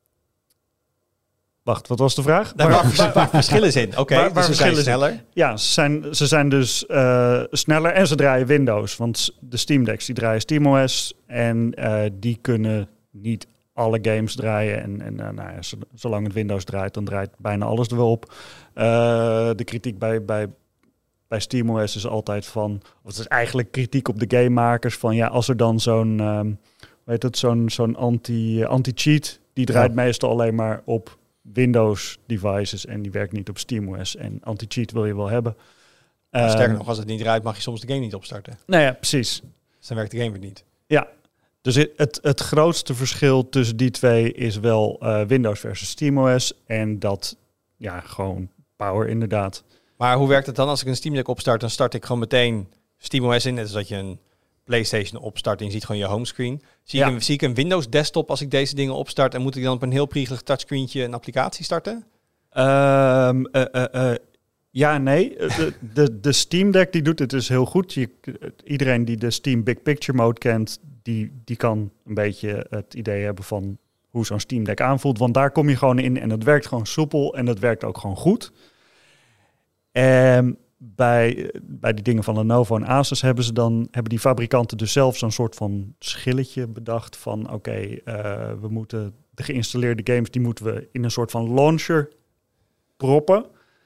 Wacht, wat was de vraag? Daar waar, waar, waar verschillen zijn. Oké, okay, dus ze zijn sneller. Ja, ze zijn, ze zijn dus uh, sneller en ze draaien Windows. Want de Steam Decks die draaien SteamOS en uh, die kunnen niet alle games draaien. En, en uh, nou ja, zolang het Windows draait, dan draait bijna alles er wel op. Uh, de kritiek bij, bij, bij SteamOS is altijd van... Of het is eigenlijk kritiek op de gamemakers van... Ja, als er dan zo'n, um, weet het, zo'n, zo'n anti, uh, anti-cheat... Die draait ja. meestal alleen maar op... Windows devices en die werkt niet op SteamOS. En anti-cheat wil je wel hebben. Uh, Sterker nog, als het niet draait, mag je soms de game niet opstarten. Nou ja, precies. Dus dan werkt de game weer niet. Ja, dus het, het, het grootste verschil tussen die twee is wel uh, Windows versus SteamOS. En dat, ja, gewoon power inderdaad. Maar hoe werkt het dan als ik een Steam Deck opstart? Dan start ik gewoon meteen SteamOS in, net als dat je een PlayStation opstart en je ziet gewoon je homescreen. Zie, Ja. ik een, zie ik een Windows desktop als ik deze dingen opstart en moet ik dan op een heel priegelig touchscreentje een applicatie starten? Um, uh, uh, uh, ja, nee. De, de, de Steam Deck die doet het dus heel goed. Je, iedereen die de Steam Big Picture Mode kent, die, die kan een beetje het idee hebben van hoe zo'n Steam Deck aanvoelt. Want daar kom je gewoon in en het werkt gewoon soepel en het werkt ook gewoon goed. En bij, bij die dingen van Lenovo en Asus hebben ze dan hebben die fabrikanten dus zelf zo'n soort van schilletje bedacht van oké, okay, uh, we moeten de geïnstalleerde games die moeten we in een soort van launcher proppen.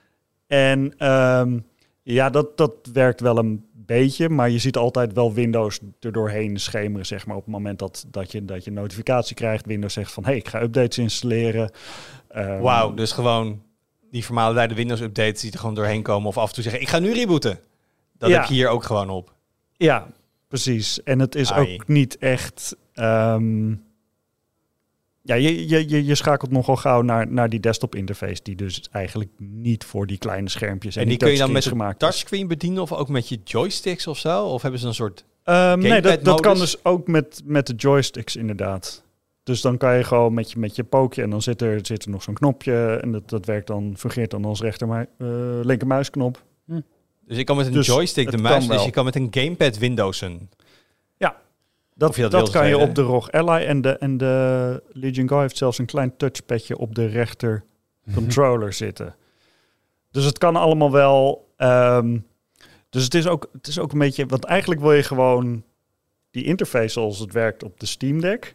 En um, ja, dat, dat werkt wel een beetje, maar je ziet altijd wel Windows er doorheen schemeren, zeg maar, op het moment dat, dat, je, dat je een notificatie krijgt. Windows zegt van, hé, hey, ik ga updates installeren. Um, Wauw, dus gewoon die vermaledeide Windows-updates die er gewoon doorheen komen of af en toe zeggen, ik ga nu rebooten. Dat Ja. heb je hier ook gewoon op. Ja, precies. En het is Ai. ook niet echt... Um, ja, je, je, je, je schakelt nogal gauw naar, naar die desktop interface, die dus eigenlijk niet voor die kleine schermpjes en, En die die kun je dan met touchscreens een gemaakt is. touchscreen bedienen of ook met je joysticks of zo? Of hebben ze een soort... Um, nee, dat, dat kan Gamepad-modus? dus ook met, met de joysticks inderdaad. Dus dan kan je gewoon met je, met je pookje en dan zit er, zit er nog zo'n knopje en dat, dat werkt dan, fungeert dan als rechter, uh, linkermuisknop. Dus ik kan met een Dus joystick de het muis, kan dus wel. je kan met een gamepad Windowsen. Dat, Of je dat dat wil kan je spelen. op de R O G Ally en de, en de Legion Go heeft zelfs een klein touchpadje op de rechter controller zitten. Dus het kan allemaal wel. Um, dus het is, ook, het is ook een beetje... Want eigenlijk wil je gewoon die interface zoals het werkt op de Steam Deck.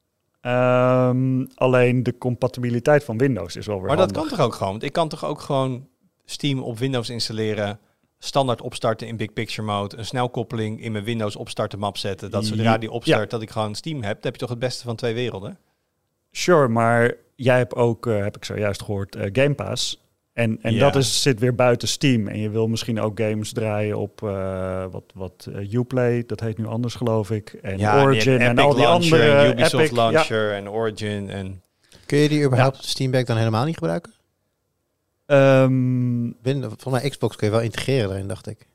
Um, alleen de compatibiliteit van Windows is wel weer Maar dat handig. kan toch ook gewoon? Want ik kan toch ook gewoon Steam op Windows installeren, standaard opstarten in Big Picture Mode, een snelkoppeling in mijn Windows opstarten map zetten, dat zodra die opstart, dat ik gewoon Steam heb. Dan heb je toch het beste van twee werelden? Sure, maar jij hebt ook, uh, heb ik zojuist gehoord, uh, Game Pass. En, en Ja. dat is, zit weer buiten Steam. En je wil misschien ook games draaien op uh, wat, wat uh, Uplay, dat heet nu anders geloof ik. En Ja, Origin en, Epic al die Launcher andere... en Ubisoft Epic, Launcher en Origin en... Kun je die überhaupt op de Steam Deck dan helemaal niet gebruiken? Ja. Um, Win- Volgens mij Xbox kun je wel integreren daarin, dacht ik.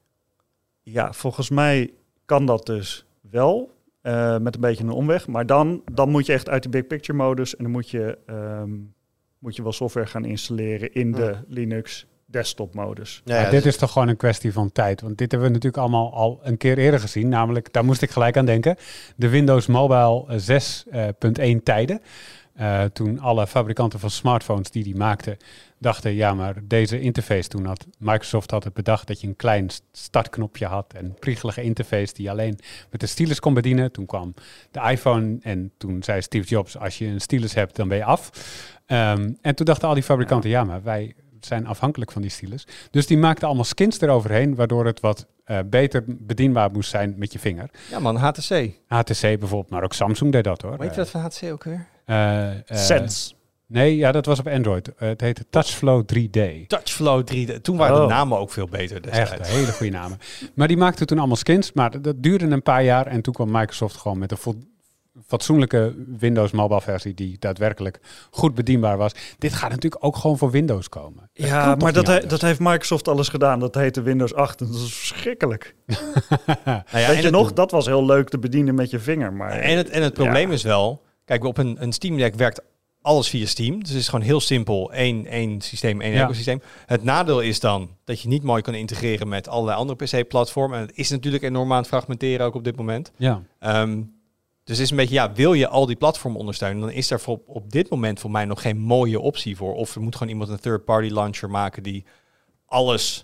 ja, volgens mij kan dat dus wel. Uh, met een beetje een omweg. Maar dan, dan moet je echt uit de Big Picture modus. En dan moet je, um, moet je wel software gaan installeren in de Ja. Linux desktop modus. Ja, Ja, ja, dit dus- is toch gewoon een kwestie van tijd. Want dit hebben we natuurlijk allemaal al een keer eerder gezien. Namelijk, daar moest ik gelijk aan denken. De Windows Mobile zes punt één tijden. Uh, toen alle fabrikanten van smartphones die die maakten, dachten, ja, maar deze interface toen had Microsoft had het bedacht dat je een klein startknopje had en een priegelige interface die je alleen met de stylus kon bedienen. Toen kwam de iPhone en toen zei Steve Jobs, als je een stylus hebt, dan ben je af. Um, en toen dachten al die fabrikanten, ja, maar wij zijn afhankelijk van die stylus. Dus die maakten allemaal skins eroverheen, waardoor het wat uh, beter bedienbaar moest zijn met je vinger. Ja man, H T C. H T C bijvoorbeeld, maar ook Samsung deed dat hoor. Weet je dat van H T C ook weer? Uh, uh, Sense. Nee, ja, dat was op Android. Uh, het heette TouchFlow drie D. Touchflow drie D. Toen waren Oh. de namen ook veel beter destijds. Echt hele goede namen. Maar die maakten toen allemaal skins. Maar dat, dat duurde een paar jaar. En toen kwam Microsoft gewoon met een vo- fatsoenlijke Windows mobile versie die daadwerkelijk goed bedienbaar was. Dit gaat natuurlijk ook gewoon voor Windows komen. Dat Ja, kan toch maar dat, niet he- anders? dat heeft Microsoft alles gedaan. Dat heette Windows acht en dat is verschrikkelijk. Nou ja, Weet en je het- nog, dat was heel leuk te bedienen met je vinger. Maar En het, en het probleem ja. is wel, kijk, op een, een Steam Deck werkt alles via Steam. Dus het is gewoon heel simpel. Eén, één systeem, één Ja. ecosysteem. Het nadeel is dan dat je niet mooi kan integreren met allerlei andere P C-platformen. En het is natuurlijk enorm aan het fragmenteren ook op dit moment. Ja. Um, dus het is een beetje, ja, wil je al die platformen ondersteunen, dan is er voor, op dit moment voor mij nog geen mooie optie voor. Of er moet gewoon iemand een third-party launcher maken die alles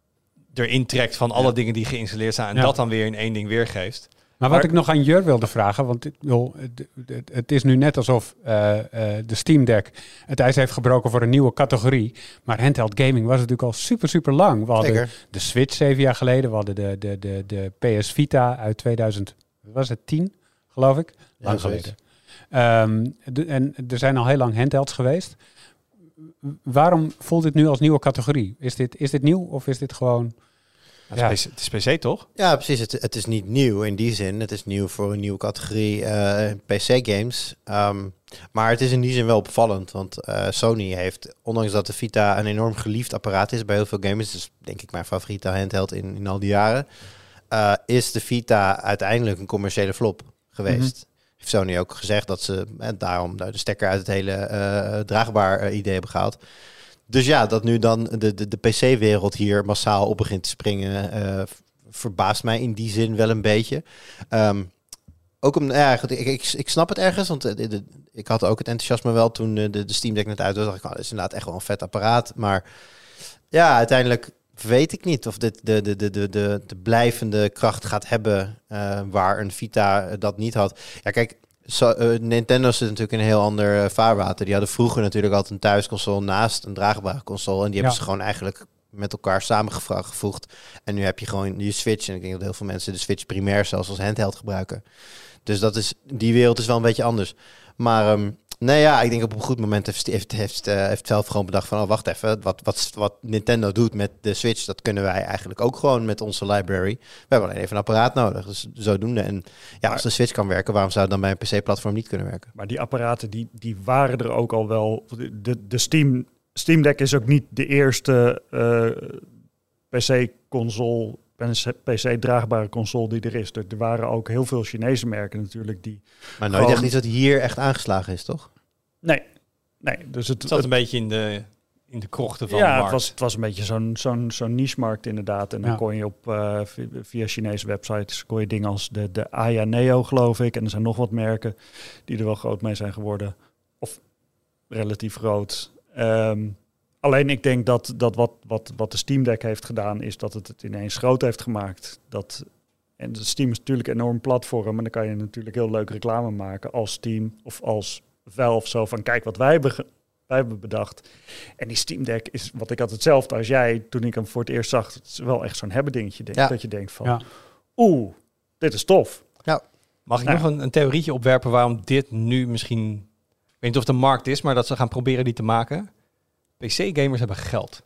erin trekt van alle Ja. dingen die geïnstalleerd zijn. En Ja. dat dan weer in één ding weergeeft. Maar wat Maar- ik nog aan Jur wilde vragen, want ik bedoel, het, het, het is nu net alsof uh, uh, de Steam Deck het ijs heeft gebroken voor een nieuwe categorie. Maar handheld gaming was natuurlijk al super, super lang. We hadden Zeker. de Switch zeven jaar geleden, we hadden de, de, de, de P S Vita uit tweeduizend, wat was het, tien, geloof ik? Lang Ja, zoiets. geleden. Um, de, en er zijn al heel lang handhelds geweest. Waarom voelt dit nu als nieuwe categorie? Is dit, is dit nieuw of is dit gewoon... Het Ja. is, P C het is P C toch? Ja, precies. Het, het is niet nieuw in die zin. Het is nieuw voor een nieuwe categorie uh, P C-games. Um, maar het is in die zin wel opvallend. Want uh, Sony heeft, ondanks dat de Vita een enorm geliefd apparaat is bij heel veel gamers, dus denk ik mijn favoriete handheld in, in al die jaren, uh, is de Vita uiteindelijk een commerciële flop geweest. Mm-hmm. Heeft Sony ook gezegd dat ze eh, daarom de stekker uit het hele uh, draagbaar uh, idee hebben gehaald. Dus ja, dat nu dan de, de, de P C-wereld hier massaal op begint te springen, uh, verbaast mij in die zin wel een beetje. Um, ook om, ja, goed, ik, ik, ik snap het ergens, want de, de, ik had ook het enthousiasme wel toen de, de Steam Deck net uit was. Dacht ik, oh, dat is inderdaad echt wel een vet apparaat. Maar ja, uiteindelijk weet ik niet of dit de, de, de, de, de, de blijvende kracht gaat hebben uh, waar een Vita dat niet had. Ja, kijk, so, uh, Nintendo zit natuurlijk in een heel ander uh, vaarwater. Die hadden vroeger natuurlijk altijd een thuisconsole naast een draagbare console. En die hebben ja. ze gewoon eigenlijk met elkaar samengevoegd. En nu heb je gewoon je Switch. En ik denk dat heel veel mensen de Switch primair zelfs als handheld gebruiken. Dus dat is, die wereld is wel een beetje anders. Maar um, nee, ja, ik denk op een goed moment heeft, heeft, heeft, uh, heeft zelf gewoon bedacht van, oh, wacht even, wat, wat, wat Nintendo doet met de Switch, dat kunnen wij eigenlijk ook gewoon met onze library. We hebben alleen even een apparaat nodig, dus zodoende. En ja, als de Switch kan werken, waarom zou het dan bij een P C-platform niet kunnen werken? Maar die apparaten, die, die waren er ook al wel. De, de Steam, Steam Deck is ook niet de eerste uh, P C-console, P C-draagbare console die er is. Er, er waren ook heel veel Chinese merken natuurlijk die... Maar nooit gewoon... echt iets dat hier echt aangeslagen is, toch? Nee. nee dus het, het zat het, een beetje in de, in de krochten van ja, de markt. Het was, het was een beetje zo'n, zo'n, zo'n niche-markt inderdaad. En dan ja. kon je op uh, via Chinese websites kon je dingen als de, de Aya Neo, geloof ik. En er zijn nog wat merken die er wel groot mee zijn geworden. Of relatief groot. Um, Alleen ik denk dat, dat wat, wat, wat de Steam Deck heeft gedaan, is dat het het ineens groot heeft gemaakt. Dat, en de Steam is natuurlijk een enorm platform. En dan kan je natuurlijk heel leuk reclame maken als Steam of als Valve. Zo van, kijk wat wij hebben, ge- wij hebben bedacht. En die Steam Deck is, wat ik had hetzelfde als jij, toen ik hem voor het eerst zag. Het is wel echt zo'n hebben dingetje. Denk, ja. Dat je denkt van, ja. oeh, dit is tof. Ja. Mag ik ja. nog een, een theorietje opwerpen waarom dit nu misschien... Ik weet niet of de markt is, maar dat ze gaan proberen die te maken... P C-gamers hebben geld.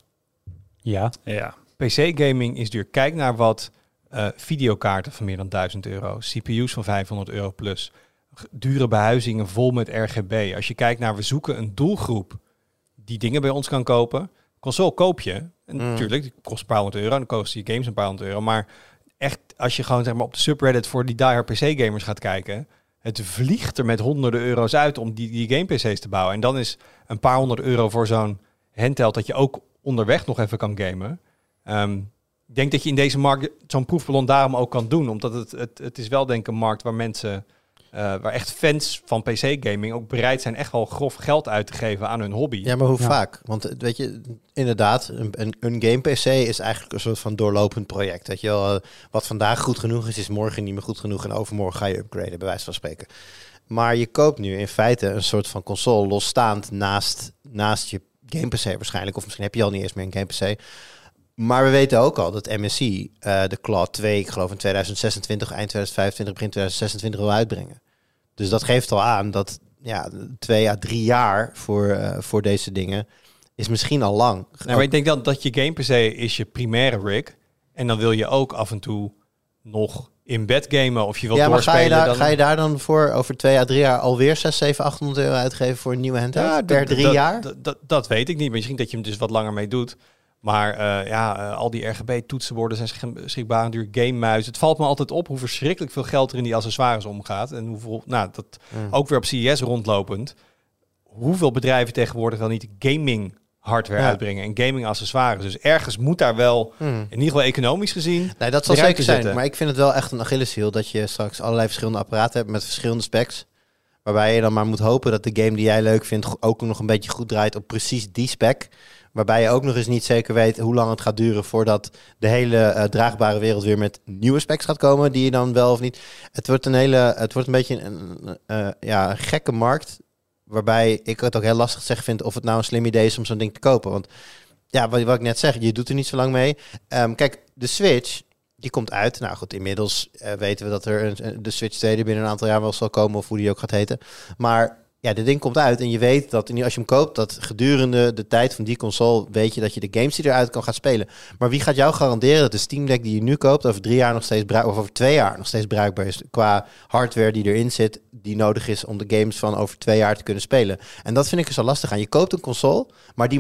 Ja. ja. P C-gaming is duur. Kijk naar wat uh, videokaarten van meer dan duizend euro. C P U's van vijfhonderd euro plus. Dure behuizingen vol met R G B. Als je kijkt naar, we zoeken een doelgroep die dingen bij ons kan kopen. Console koop je. En mm. natuurlijk, die kost een paar honderd euro. En dan kost die games een paar honderd euro. Maar echt, als je gewoon zeg maar op de subreddit voor die diehard P C-gamers gaat kijken... Het vliegt er met honderden euro's uit om die, die game-P C's te bouwen. En dan is een paar honderd euro voor zo'n handheld dat je ook onderweg nog even kan gamen. Um, ik denk dat je in deze markt zo'n proefballon daarom ook kan doen. Omdat het, het, het is wel denk ik een markt waar mensen, uh, waar echt fans van P C-gaming ook bereid zijn echt wel grof geld uit te geven aan hun hobby. Ja, maar hoe ja. vaak? Want weet je, inderdaad, een, een, een game-P C is eigenlijk een soort van doorlopend project. Weet je wel, uh, wat vandaag goed genoeg is, is morgen niet meer goed genoeg. En overmorgen ga je upgraden, bij wijze van spreken. Maar je koopt nu in feite een soort van console losstaand naast, naast je game-P C waarschijnlijk. Of misschien heb je al niet eens meer een game-P C. Maar we weten ook al dat M S I uh, de Cloud twee, ik geloof in tweeduizend zesentwintig, eind tweeduizend vijfentwintig, begin tweeduizend zesentwintig wil uitbrengen. Dus dat geeft al aan dat ja, twee à drie jaar voor, uh, voor deze dingen is misschien al lang. Nou, maar ik denk dat, dat je game-P C is je primaire rig. En dan wil je ook af en toe nog in bed gamen of je wilt ja, maar doorspelen. Ga je, daar, dan... ga je daar dan voor over twee à drie jaar alweer zes, zeven, achthonderd euro uitgeven voor een nieuwe handheld? Ja, per drie dat, jaar? Dat, dat, dat weet ik niet. Misschien dat je hem dus wat langer mee doet. Maar uh, ja, uh, al die R G B-toetsenborden zijn beschikbaar. Een duur game-muis. Het valt me altijd op hoe verschrikkelijk veel geld er in die accessoires omgaat. En hoeveel, nou, dat mm. ook weer op C E S rondlopend. Hoeveel bedrijven tegenwoordig wel niet gaming hardware ja. uitbrengen en gaming accessoires. Dus ergens moet daar wel, mm. in ieder geval economisch gezien, nee, dat zal zeker zijn. Zitten. Maar ik vind het wel echt een Achilleshiel dat je straks allerlei verschillende apparaten hebt met verschillende specs. Waarbij je dan maar moet hopen dat de game die jij leuk vindt ook nog een beetje goed draait op precies die spec. Waarbij je ook nog eens niet zeker weet hoe lang het gaat duren voordat de hele uh, draagbare wereld weer met nieuwe specs gaat komen die je dan wel of niet. Het wordt een hele, het wordt een beetje een, uh, ja, een gekke markt. Waarbij ik het ook heel lastig te zeggen vind of het nou een slim idee is om zo'n ding te kopen. Want ja, wat, wat ik net zeg, je doet er niet zo lang mee. Um, kijk, de Switch, die komt uit. Nou goed, inmiddels uh, weten we dat er een, de Switch twee binnen een aantal jaar wel zal komen of hoe die ook gaat heten. Maar ja, dit ding komt uit en je weet dat als je hem koopt, dat gedurende de tijd van die console weet je dat je de games die eruit kan gaan spelen. Maar wie gaat jou garanderen dat de Steam Deck die je nu koopt over drie jaar nog steeds bruikbaar, of over twee jaar nog steeds bruikbaar is qua hardware die erin zit, die nodig is om de games van over twee jaar te kunnen spelen. En dat vind ik er zo lastig aan. Je koopt een console, maar die markt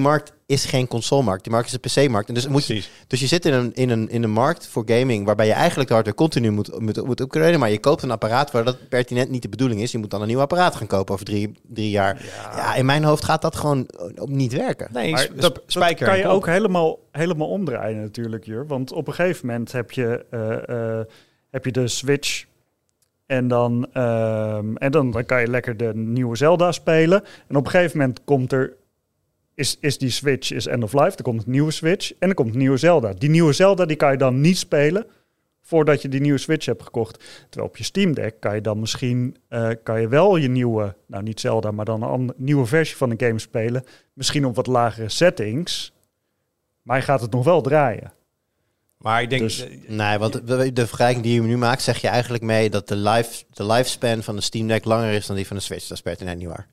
is geen consolemarkt. Die markt is een P C-markt. En dus, moet je, dus je zit in een, in, een, in een markt voor gaming waarbij je eigenlijk de hardware continu moet, moet, moet upgraden, maar je koopt een apparaat waar dat pertinent niet de bedoeling is. Je moet dan een nieuw apparaat gaan kopen over drie, drie jaar. Ja. ja, in mijn hoofd gaat dat gewoon niet werken. Nee, maar dat, dat kan je ook helemaal, helemaal omdraaien natuurlijk, Jur. Want op een gegeven moment heb je, uh, uh, heb je de Switch en dan, uh, en dan, dan kan je lekker de nieuwe Zelda spelen. En op een gegeven moment komt er Is, is die Switch is end of life, er komt een nieuwe Switch en er komt een nieuwe Zelda. Die nieuwe Zelda die kan je dan niet spelen voordat je die nieuwe Switch hebt gekocht. Terwijl op je Steam Deck kan je dan misschien uh, kan je wel je nieuwe, nou niet Zelda, maar dan een andere, nieuwe versie van de game spelen. Misschien op wat lagere settings, maar je gaat het nog wel draaien. Maar ik denk... Dus, nee, want de, de vergelijking die je nu maakt, zeg je eigenlijk mee dat de, life, de lifespan van de Steam Deck langer is dan die van de Switch. Dat is pertinent niet waar.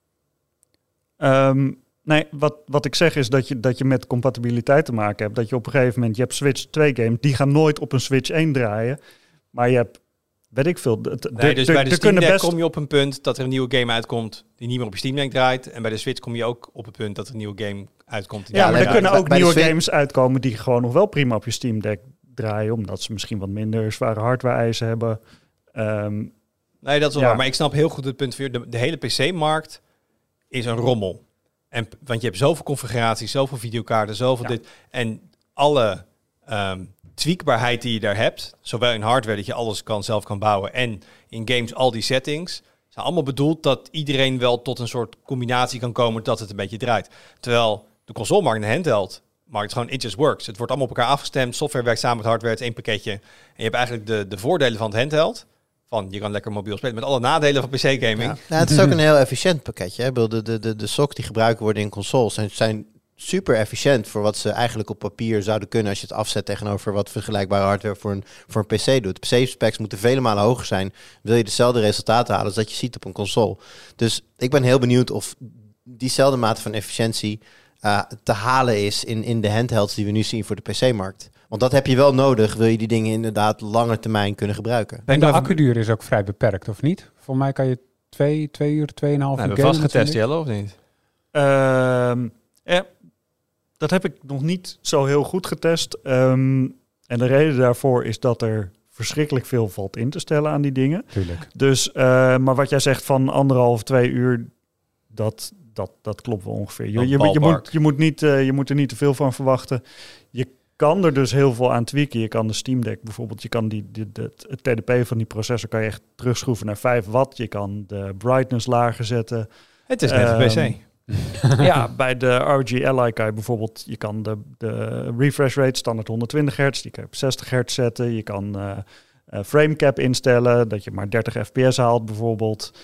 Um, Nee, wat, wat ik zeg is dat je, dat je met compatibiliteit te maken hebt. Dat je op een gegeven moment, je hebt Switch twee games, die gaan nooit op een Switch één draaien. Maar je hebt, weet ik veel... De, de, nee, dus de, bij de, de Steam Deck best... kom je op een punt dat er een nieuwe game uitkomt die niet meer op je Steam Deck draait. En bij de Switch kom je ook op het punt dat er een nieuwe game uitkomt. Die ja, maar er kunnen ook bij nieuwe Switch... games uitkomen die gewoon nog wel prima op je Steam Deck draaien. Omdat ze misschien wat minder zware hardware-eisen hebben. Um, nee, dat is wel ja. waar. Maar ik snap heel goed het punt voor je. De, de hele P C-markt is een rommel. En, want je hebt zoveel configuraties, zoveel videokaarten, zoveel ja. dit. En alle um, tweakbaarheid die je daar hebt, zowel in hardware dat je alles kan, zelf kan bouwen, en in games al die settings, zijn allemaal bedoeld dat iedereen wel tot een soort combinatie kan komen dat het een beetje draait. Terwijl de consolemarkt en de handheld markt gewoon it just works. Het wordt allemaal op elkaar afgestemd, software werkt samen met hardware, het is één pakketje. En je hebt eigenlijk de, de voordelen van het handheld. Van, je kan lekker mobiel spelen met alle nadelen van P C-gaming. Ja. Nou, het is ook een heel efficiënt pakketje. Hè? De, de, de, de socs die gebruikt worden in consoles zijn, zijn super efficiënt voor wat ze eigenlijk op papier zouden kunnen als je het afzet tegenover wat vergelijkbare hardware voor een, voor een P C doet. P C-specs moeten vele malen hoger zijn. Wil je dezelfde resultaten halen als dat je ziet op een console. Dus ik ben heel benieuwd of diezelfde mate van efficiëntie uh, te halen is in, in de handhelds die we nu zien voor de P C-markt. Want dat heb je wel nodig, wil je die dingen inderdaad langer termijn kunnen gebruiken. En de accuduur is ook vrij beperkt, of niet? Voor mij kan je twee, twee uur, tweeënhalf uur... Hebben we vast getest, Jelle, of niet? Uh, ja, dat heb ik nog niet zo heel goed getest. Um, en de reden daarvoor is dat er verschrikkelijk veel valt in te stellen aan die dingen. Tuurlijk. Dus, uh, maar wat jij zegt van anderhalf, twee uur, dat, dat, dat klopt wel ongeveer. Je, je, je, moet, je, moet niet, uh, je moet er niet te veel van verwachten. Je kan er dus heel veel aan tweaken. Je kan de Steam Deck bijvoorbeeld, je kan die, die, de, het T D P van die processor kan je echt terugschroeven naar vijf watt. Je kan de brightness lager zetten. Het is net um, een P C. Ja, bij de R G Ally kan je bijvoorbeeld, je kan de, de refresh rate standaard honderdtwintig hertz, die kan je op zestig hertz zetten. Je kan uh, uh, frame cap instellen, dat je maar dertig F P S haalt bijvoorbeeld.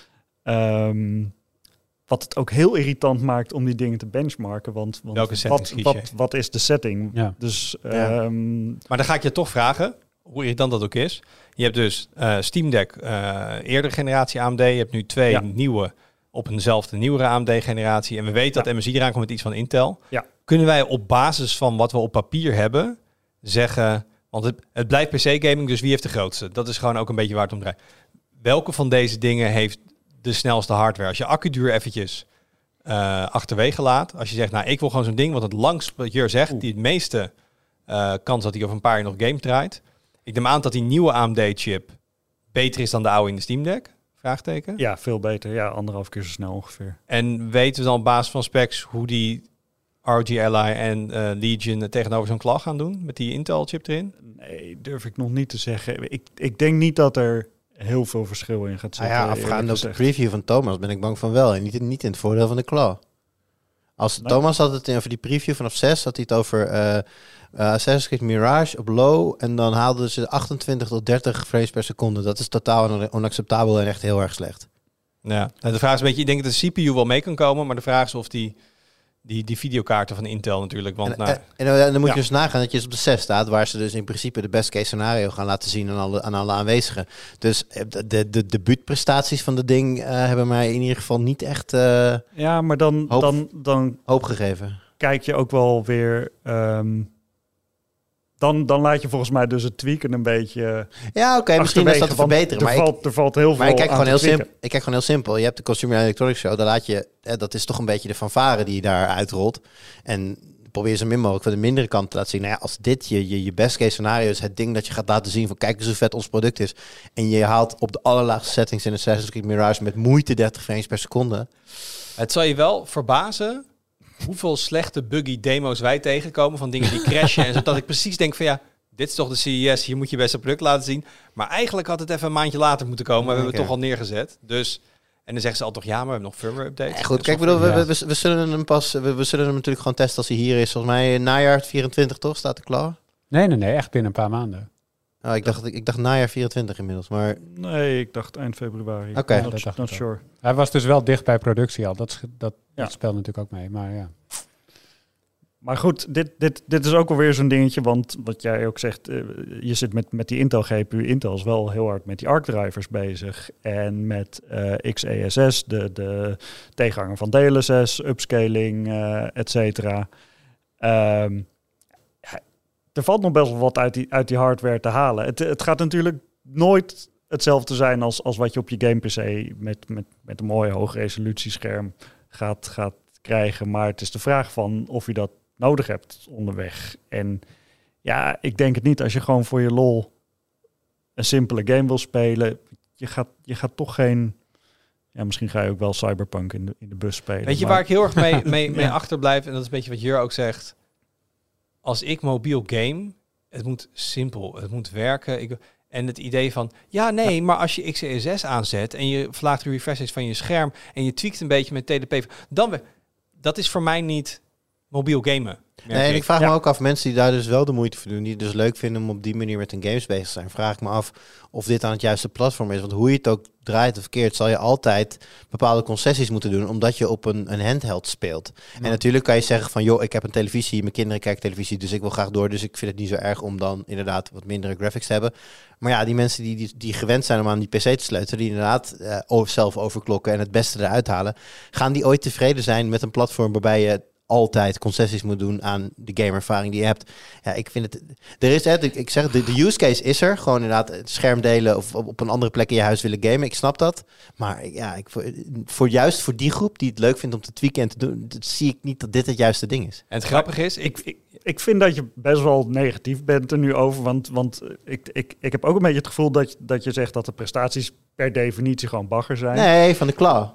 Um, Wat het ook heel irritant maakt om die dingen te benchmarken. Want, want welke settings wat, wat, wat is de setting? Ja. Dus, ja. Um, maar dan ga ik je toch vragen, hoe irritant dat ook is. Je hebt dus uh, Steam Deck, uh, eerdere generatie A M D. Je hebt nu twee ja. nieuwe op eenzelfde nieuwere A M D-generatie. En we weten ja. dat M S I eraan komt met iets van Intel. Ja. Kunnen wij op basis van wat we op papier hebben zeggen... Want het, het blijft P C-gaming, dus wie heeft de grootste? Dat is gewoon ook een beetje waar het om draait. Welke van deze dingen heeft de snelste hardware? Als je accuduur eventjes uh, achterwege laat. Als je zegt, nou, ik wil gewoon zo'n ding wat het langst, wat je zegt, Oeh. die het meeste uh, kans dat hij over een paar jaar nog games draait. Ik neem aan dat die nieuwe A M D-chip beter is dan de oude in de Steam Deck? Vraagteken. Ja, veel beter. Ja, anderhalf keer zo snel ongeveer. En weten we dan op basis van specs hoe die R G Ally en uh, Legion tegenover zo'n klag gaan doen? Met die Intel-chip erin? Nee, durf ik nog niet te zeggen. Ik, ik denk niet dat er heel veel verschil in gaat zitten. Ah ja, afgaande op de preview van Thomas ben ik bang van wel. En niet, niet in het voordeel van de claw. Als nee. Thomas had het over die preview vanaf zes, had hij het over uh, uh, Assassin's Creed Mirage op low. En dan haalden ze achtentwintig tot dertig frames per seconde. Dat is totaal onacceptabel en echt heel erg slecht. Ja, de vraag is een beetje, ik denk dat de C P U wel mee kan komen, maar de vraag is of die... Die, die videokaarten van Intel natuurlijk. Want, en, nou, en, en, en dan moet ja. je dus nagaan dat je dus op de zes staat, waar ze dus in principe de best case scenario gaan laten zien aan alle, aan alle aanwezigen. Dus de, de, de debuutprestaties van de ding uh, hebben mij in ieder geval niet echt uh, ja, maar dan, hoop, dan, dan hoop gegeven. Kijk je ook wel weer... Um, dan, dan laat je volgens mij dus het tweaken een beetje... Ja, oké, okay, misschien is dat te verbeteren. Er, maar valt, ik, er valt heel veel maar ik kijk, aan gewoon te heel simpel, ik kijk gewoon heel simpel. Je hebt de Consumer Electronics Show, daar laat je, hè, dat is toch een beetje de fanfare die je daar uitrolt. En probeer zo min mogelijk van de mindere kant te laten zien. Nou ja, als dit je, je, je best case scenario is, het ding dat je gaat laten zien van kijk eens hoe vet ons product is. En je haalt op de allerlaagste settings in Assassin's Creed Mirage met moeite dertig frames per seconde. Het zal je wel verbazen hoeveel slechte buggy demo's wij tegenkomen van dingen die crashen. En zodat ik precies denk van ja, dit is toch de C E S, hier moet je best een product laten zien. Maar eigenlijk had het even een maandje later moeten komen. We hebben het toch al neergezet. Dus, en dan zeggen ze al toch ja, maar we hebben nog firmware updates. Ja, goed, kijk, bedoel, we, we, we, we zullen hem pas, we, we zullen hem natuurlijk gewoon testen als hij hier is. Volgens mij najaar vierentwintig toch, staat er klaar? Nee, nee, nee, echt binnen een paar maanden. Oh, ik dacht, ik dacht najaar vierentwintig inmiddels, maar... Nee, ik dacht eind februari. Oké. Okay. Not, not sure. Hij was dus wel dicht bij productie al. Dat, dat, ja. dat speelt natuurlijk ook mee, maar ja. Maar goed, dit, dit, dit is ook alweer zo'n dingetje, want wat jij ook zegt, uh, je zit met, met die Intel G P U. Intel is wel heel hard met die ARC drivers bezig. En met uh, X E S S, de, de tegenhanger van D L S S, upscaling, uh, et cetera. Um, ja, er valt nog best wel wat uit die, uit die hardware te halen. Het, het gaat natuurlijk nooit hetzelfde zijn als, als wat je op je game P C met, met, met een mooi hoog resolutiescherm gaat, gaat krijgen. Maar het is de vraag van of je dat nodig hebt onderweg. En ja, ik denk het niet. Als je gewoon voor je lol een simpele game wil spelen, je gaat, je gaat toch geen... Ja, misschien ga je ook wel Cyberpunk in de, in de bus spelen. Weet je maar... waar ik heel erg mee, mee, mee ja. achterblijf? En dat is een beetje wat Jur ook zegt. Als ik mobiel game, het moet simpel, het moet werken. Ik, en het idee van, ja nee, ja. maar als je X E S S aanzet en je verlaagt de refresh rate van je scherm en je tweakt een beetje met T D P, dan we, dat is voor mij niet mobiel gamen. Nee, en ik. ik vraag ja. me ook af, mensen die daar dus wel de moeite voor doen, die het dus leuk vinden om op die manier met hun games bezig te zijn, vraag ik me af of dit aan het juiste platform is. Want hoe je het ook draait of verkeerd, zal je altijd bepaalde concessies moeten doen, omdat je op een, een handheld speelt. Ja. En natuurlijk kan je zeggen van, joh, ik heb een televisie, mijn kinderen kijken televisie, dus ik wil graag door, dus ik vind het niet zo erg om dan inderdaad wat mindere graphics te hebben. Maar ja, die mensen die, die, die gewend zijn om aan die P C te sleutelen, die inderdaad uh, zelf overklokken en het beste eruit halen, gaan die ooit tevreden zijn met een platform waarbij je altijd concessies moet doen aan de gameervaring die je hebt. Ja, ik vind het... Er is, hè, ik zeg, de, de use case is er. Gewoon inderdaad het scherm delen of op, op een andere plek in je huis willen gamen. Ik snap dat. Maar ja, ik, voor, voor juist voor die groep die het leuk vindt om te tweaken en te doen, dat zie ik niet dat dit het juiste ding is. En het grappige is, ik, ik, ik vind dat je best wel negatief bent er nu over, want, want ik, ik, ik heb ook een beetje het gevoel dat, dat je zegt dat de prestaties per definitie gewoon bagger zijn. Nee, van de klaar.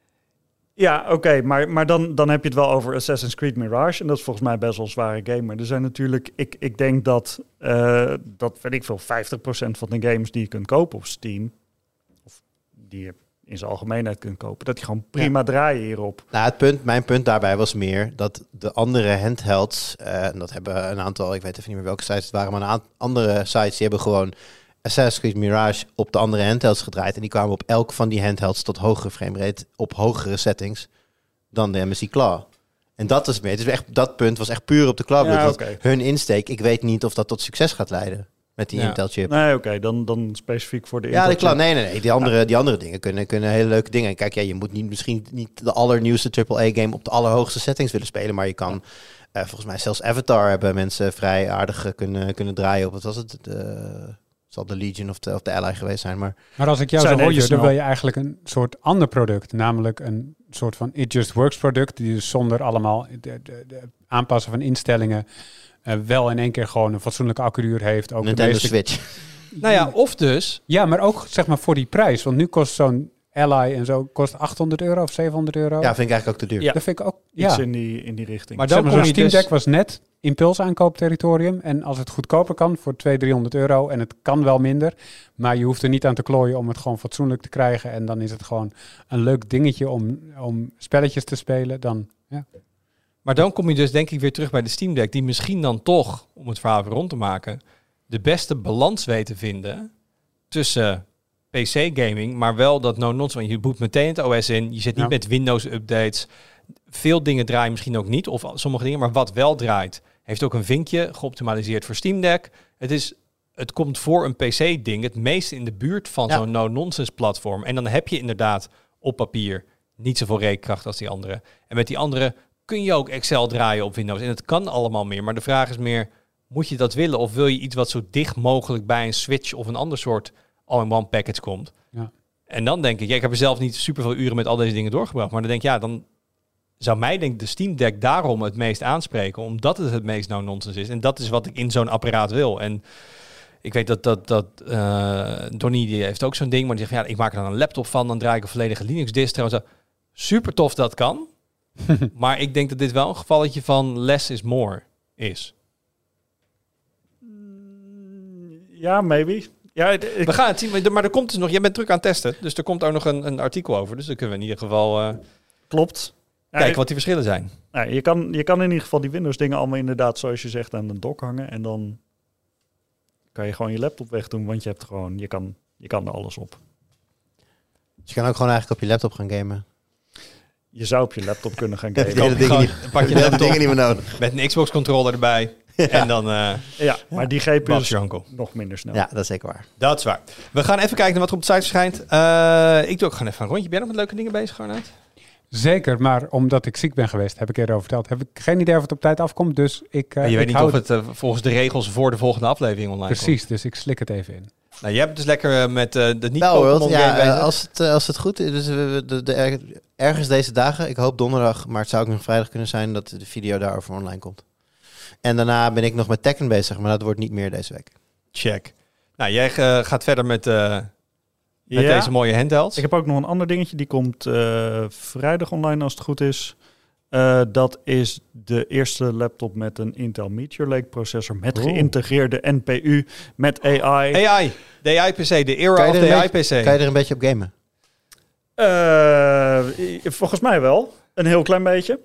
Ja, oké, okay, maar, maar dan, dan heb je het wel over Assassin's Creed Mirage. En dat is volgens mij best wel een zware game. Maar er zijn natuurlijk, ik, ik denk dat, uh, dat weet ik veel, vijftig procent van de games die je kunt kopen op Steam, of die je in zijn algemeenheid kunt kopen, dat die gewoon prima ja. draaien hierop. Nou, het punt, mijn punt daarbij was meer dat de andere handhelds, uh, en dat hebben een aantal, ik weet even niet meer welke sites het waren, maar een aantal andere sites, die hebben gewoon Assassin's Creed Mirage op de andere handhelds gedraaid. En die kwamen op elk van die handhelds tot hogere framerate, op hogere settings dan de M S I Claw. En dat is meer. Het is echt, dat punt was echt puur op de Claw. Ja, dat okay. Hun insteek, ik weet niet of dat tot succes gaat leiden met die ja. Intel chip. Nee, oké, okay, dan, dan specifiek voor de ja, Intel de Claw. chip. Nee, nee, nee. Die andere, ja. die andere dingen kunnen, kunnen hele leuke dingen. Kijk, ja, je moet niet, misschien niet de allernieuwste triple A game op de allerhoogste settings willen spelen, maar je kan uh, volgens mij zelfs Avatar hebben mensen vrij aardig kunnen, kunnen draaien op, wat was het? De, zal de Legion of de, of de Ally geweest zijn. Maar, maar als ik jou zo hoor, je, dan wil je eigenlijk een soort ander product. Namelijk een soort van It Just Works product. Die dus zonder allemaal de, de, de aanpassen van instellingen uh, wel in één keer gewoon een fatsoenlijke accuduur heeft. Ook Nintendo de meeste... Switch. Nou ja, of dus... Ja, maar ook zeg maar voor die prijs. Want nu kost zo'n Ally en zo kost achthonderd euro of zevenhonderd euro. Ja, vind ik eigenlijk ook te duur. Ja. Dat vind ik ook... Iets ja. in, die, in die richting. Maar dan zeg maar, zo'n Steam Deck dus... was net impuls aankoopterritorium. En als het goedkoper kan voor tweehonderd, driehonderd euro. En het kan wel minder. Maar je hoeft er niet aan te klooien om het gewoon fatsoenlijk te krijgen. En dan is het gewoon een leuk dingetje om, om spelletjes te spelen. Dan, ja. Maar dan kom je dus denk ik weer terug bij de Steam Deck. Die misschien dan toch, om het verhaal weer rond te maken, de beste balans weet te vinden tussen P C-gaming, maar wel dat no-nonsense. Want je boet meteen het O S in. Je zit niet ja. met Windows-updates. Veel dingen draaien misschien ook niet. Of sommige dingen. Maar wat wel draait, heeft ook een vinkje geoptimaliseerd voor Steam Deck. Het is, het komt voor een P C-ding het meest in de buurt van ja. zo'n no-nonsense platform. En dan heb je inderdaad op papier niet zoveel rekenkracht als die andere. En met die andere kun je ook Excel draaien op Windows. En het kan allemaal meer. Maar de vraag is meer, moet je dat willen? Of wil je iets wat zo dicht mogelijk bij een Switch of een ander soort all-in-one package komt? Ja. En dan denk ik, ja, ik heb er zelf niet super veel uren met al deze dingen doorgebracht. Maar dan denk ik, ja, dan zou mij denk ik de Steam Deck daarom het meest aanspreken. Omdat het het meest no-nonsense is. En dat is wat ik in zo'n apparaat wil. En ik weet dat, dat, dat uh, Donnie die heeft ook zo'n ding. Maar die zegt, ja, ik maak er dan een laptop van. Dan draai ik een volledige Linux distro. En zo. Super tof dat kan. Maar ik denk dat dit wel een gevalletje van less is more is. Ja, maybe. Ja, ik... We gaan het zien, maar er komt dus nog... Jij bent druk aan het testen, dus er komt ook nog een, een artikel over. Dus dan kunnen we in ieder geval uh, Klopt. kijken ja, wat die verschillen zijn. Ja, je, kan, je kan in ieder geval die Windows dingen allemaal inderdaad, zoals je zegt, aan de dock hangen. En dan kan je gewoon je laptop wegdoen, want je hebt gewoon... Je kan, je kan er alles op. Dus je kan ook gewoon eigenlijk op je laptop gaan gamen. Je zou op je laptop kunnen gaan Je gamen. hebt de dingen niet, Pak je de laptop dingen niet meer nodig. met een Xbox controller erbij. Ja. En dan uh, Ja, maar die G P U Bas is je uncle. nog minder snel. Ja, dat is zeker waar. Dat is waar. We gaan even kijken naar wat er op de site verschijnt. Uh, ik doe ook gewoon even een rondje. Ben je nog met leuke dingen bezig, Arnoud? Zeker, maar omdat ik ziek ben geweest, heb ik eerder over verteld, heb ik geen idee of het op tijd afkomt. Dus ik, uh, je ik weet niet hou of het uh, volgens de regels voor de volgende aflevering online precies, komt. dus ik slik het even in. Nou, jij hebt dus lekker uh, met uh, de niet Nou, Pokémon ja, game bezig. uh, als, het, uh, als het goed is, dus we, de, de, er, ergens deze dagen, ik hoop donderdag, maar het zou ook nog vrijdag kunnen zijn dat de video daarover online komt. En daarna ben ik nog met Tekken bezig, maar dat wordt niet meer deze week. Check. Nou, jij uh, gaat verder met, uh, met Ja. deze mooie handhelds. Ik heb ook nog een ander dingetje, die komt uh, vrijdag online als het goed is. Uh, dat is de eerste laptop met een Intel Meteor Lake processor met Oeh. geïntegreerde N P U met A I. A I, de A I-P C, de era Kan of je, de er A een beetje, I-P C. kan je er een beetje op gamen? Uh, volgens mij wel. Een heel klein beetje.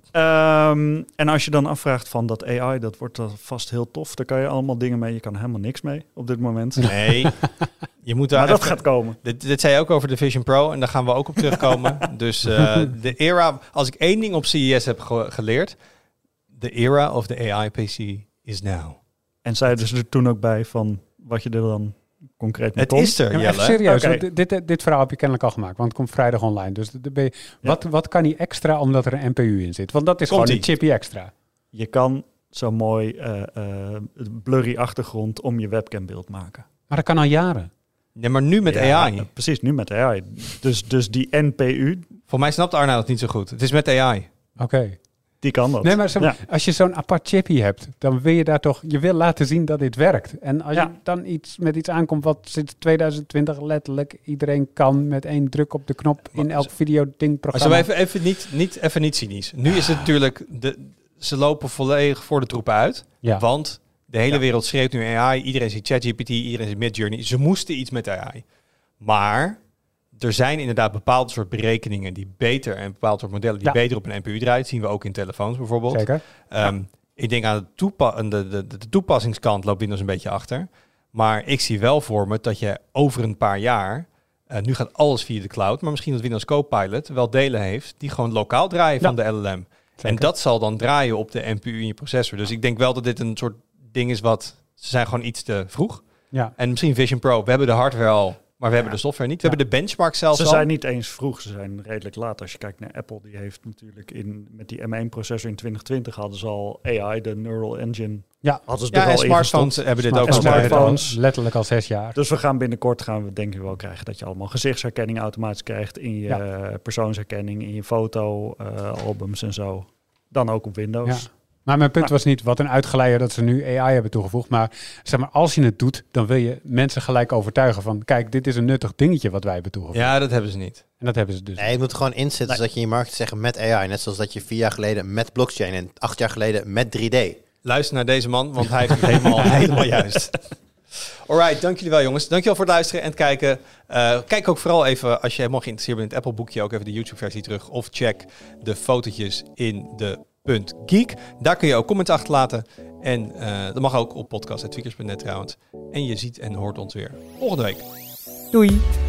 Um, en als je dan afvraagt van dat A I, dat wordt dan vast heel tof. Daar kan je allemaal dingen mee. Je kan helemaal niks mee op dit moment. Nee, je moet daar Maar dat even- gaat komen. Dit, dit zei je ook over de Vision Pro en daar gaan we ook op terugkomen. Dus uh, de era, als ik één ding op C E S heb ge- geleerd, the era of the A I-P C is now. En zeiden ze er toen ook bij van wat je er dan concreet mee Het kon. is er, Ja, maar Jelle. even serieus, Oké. want dit, dit, dit verhaal heb je kennelijk al gemaakt, want het komt vrijdag online. Dus de, de, wat, wat kan hij extra omdat er een N P U in zit? Want dat is Komt-ie. gewoon een chippy extra. Je kan zo mooi uh, uh, blurry achtergrond om je webcambeeld maken. Maar dat kan al jaren. Nee, maar nu met Ja, A I. uh, precies, nu met A I. Dus, dus die N P U, Voor mij snapt Arnoud het niet zo goed. Het is met A I. Oké. die kan dat. Nee, maar zo- Ja. als je zo'n apart chippy hebt, dan wil je daar toch, je wil laten zien dat dit werkt. En als Ja. je dan iets met iets aankomt wat sinds twintig twintig letterlijk iedereen kan met één druk op de knop in elk videoding Maar programma. zo even, even, niet, niet, even niet cynisch. Nu is het natuurlijk, de, ze lopen volledig voor de troepen uit. Ja. Want de hele Ja. wereld schreeuwt nu A I. Iedereen ziet ChatGPT, iedereen ziet Midjourney. Ze moesten iets met A I. Maar er zijn inderdaad bepaalde soort berekeningen die beter en bepaalde soort modellen die Ja. beter op een N P U draaien. Dat zien we ook in telefoons bijvoorbeeld. Zeker. Ehm, Ik denk aan de, toepa- de, de, de, de toepassingskant loopt Windows een beetje achter. Maar ik zie wel voor me dat je over een paar jaar, uh, nu gaat alles via de cloud, maar misschien dat Windows Copilot wel delen heeft die gewoon lokaal draaien Ja. van de L L M. Zeker. En dat zal dan draaien op de N P U in je processor. Dus ik denk wel dat dit een soort ding is wat, ze zijn gewoon iets te vroeg. Ja. En misschien Vision Pro, we hebben de hardware al, maar we hebben de software niet. We Ja. hebben de benchmark zelfs Ze al. zijn niet eens vroeg, ze zijn redelijk laat. Als je kijkt naar Apple, die heeft natuurlijk in, met die M één processor in twintig twintig hadden ze al A I, de Neural Engine. Ja. Hadden ze Ja, er en al in smartphones gestopt. hebben dit Smart- ook en al. smartphones. Letterlijk al zes jaar. Dus we gaan binnenkort gaan we denk ik wel krijgen dat je allemaal gezichtsherkenning automatisch krijgt in je Ja. eh, persoonsherkenning, in je foto, eh, albums en zo. Dan ook op Windows. Ja. Maar mijn punt Maar- was niet wat een uitgeleider dat ze nu A I hebben toegevoegd. Maar zeg maar, als je het doet, dan wil je mensen gelijk overtuigen van, kijk, dit is een nuttig dingetje wat wij hebben toegevoegd. Ja, dat hebben ze niet. En dat hebben ze dus. Nee, je moet er gewoon inzetten Nee. zodat je in je markt zeggen met A I. Net zoals dat je vier jaar geleden met blockchain en acht jaar geleden met drie D. Luister naar deze man, want hij heeft het helemaal, helemaal juist. Alright, dank jullie wel jongens. Dankjewel voor het luisteren en het kijken. Uh, kijk ook vooral even, als je helemaal geïnteresseerd bent in het Apple boekje, ook even de YouTube versie terug. Of check de fotootjes in de Punt Geek. Daar kun je ook comments achterlaten. En uh, dat mag ook op podcast punt tweakers punt net trouwens. En je ziet en hoort ons weer volgende week. Doei!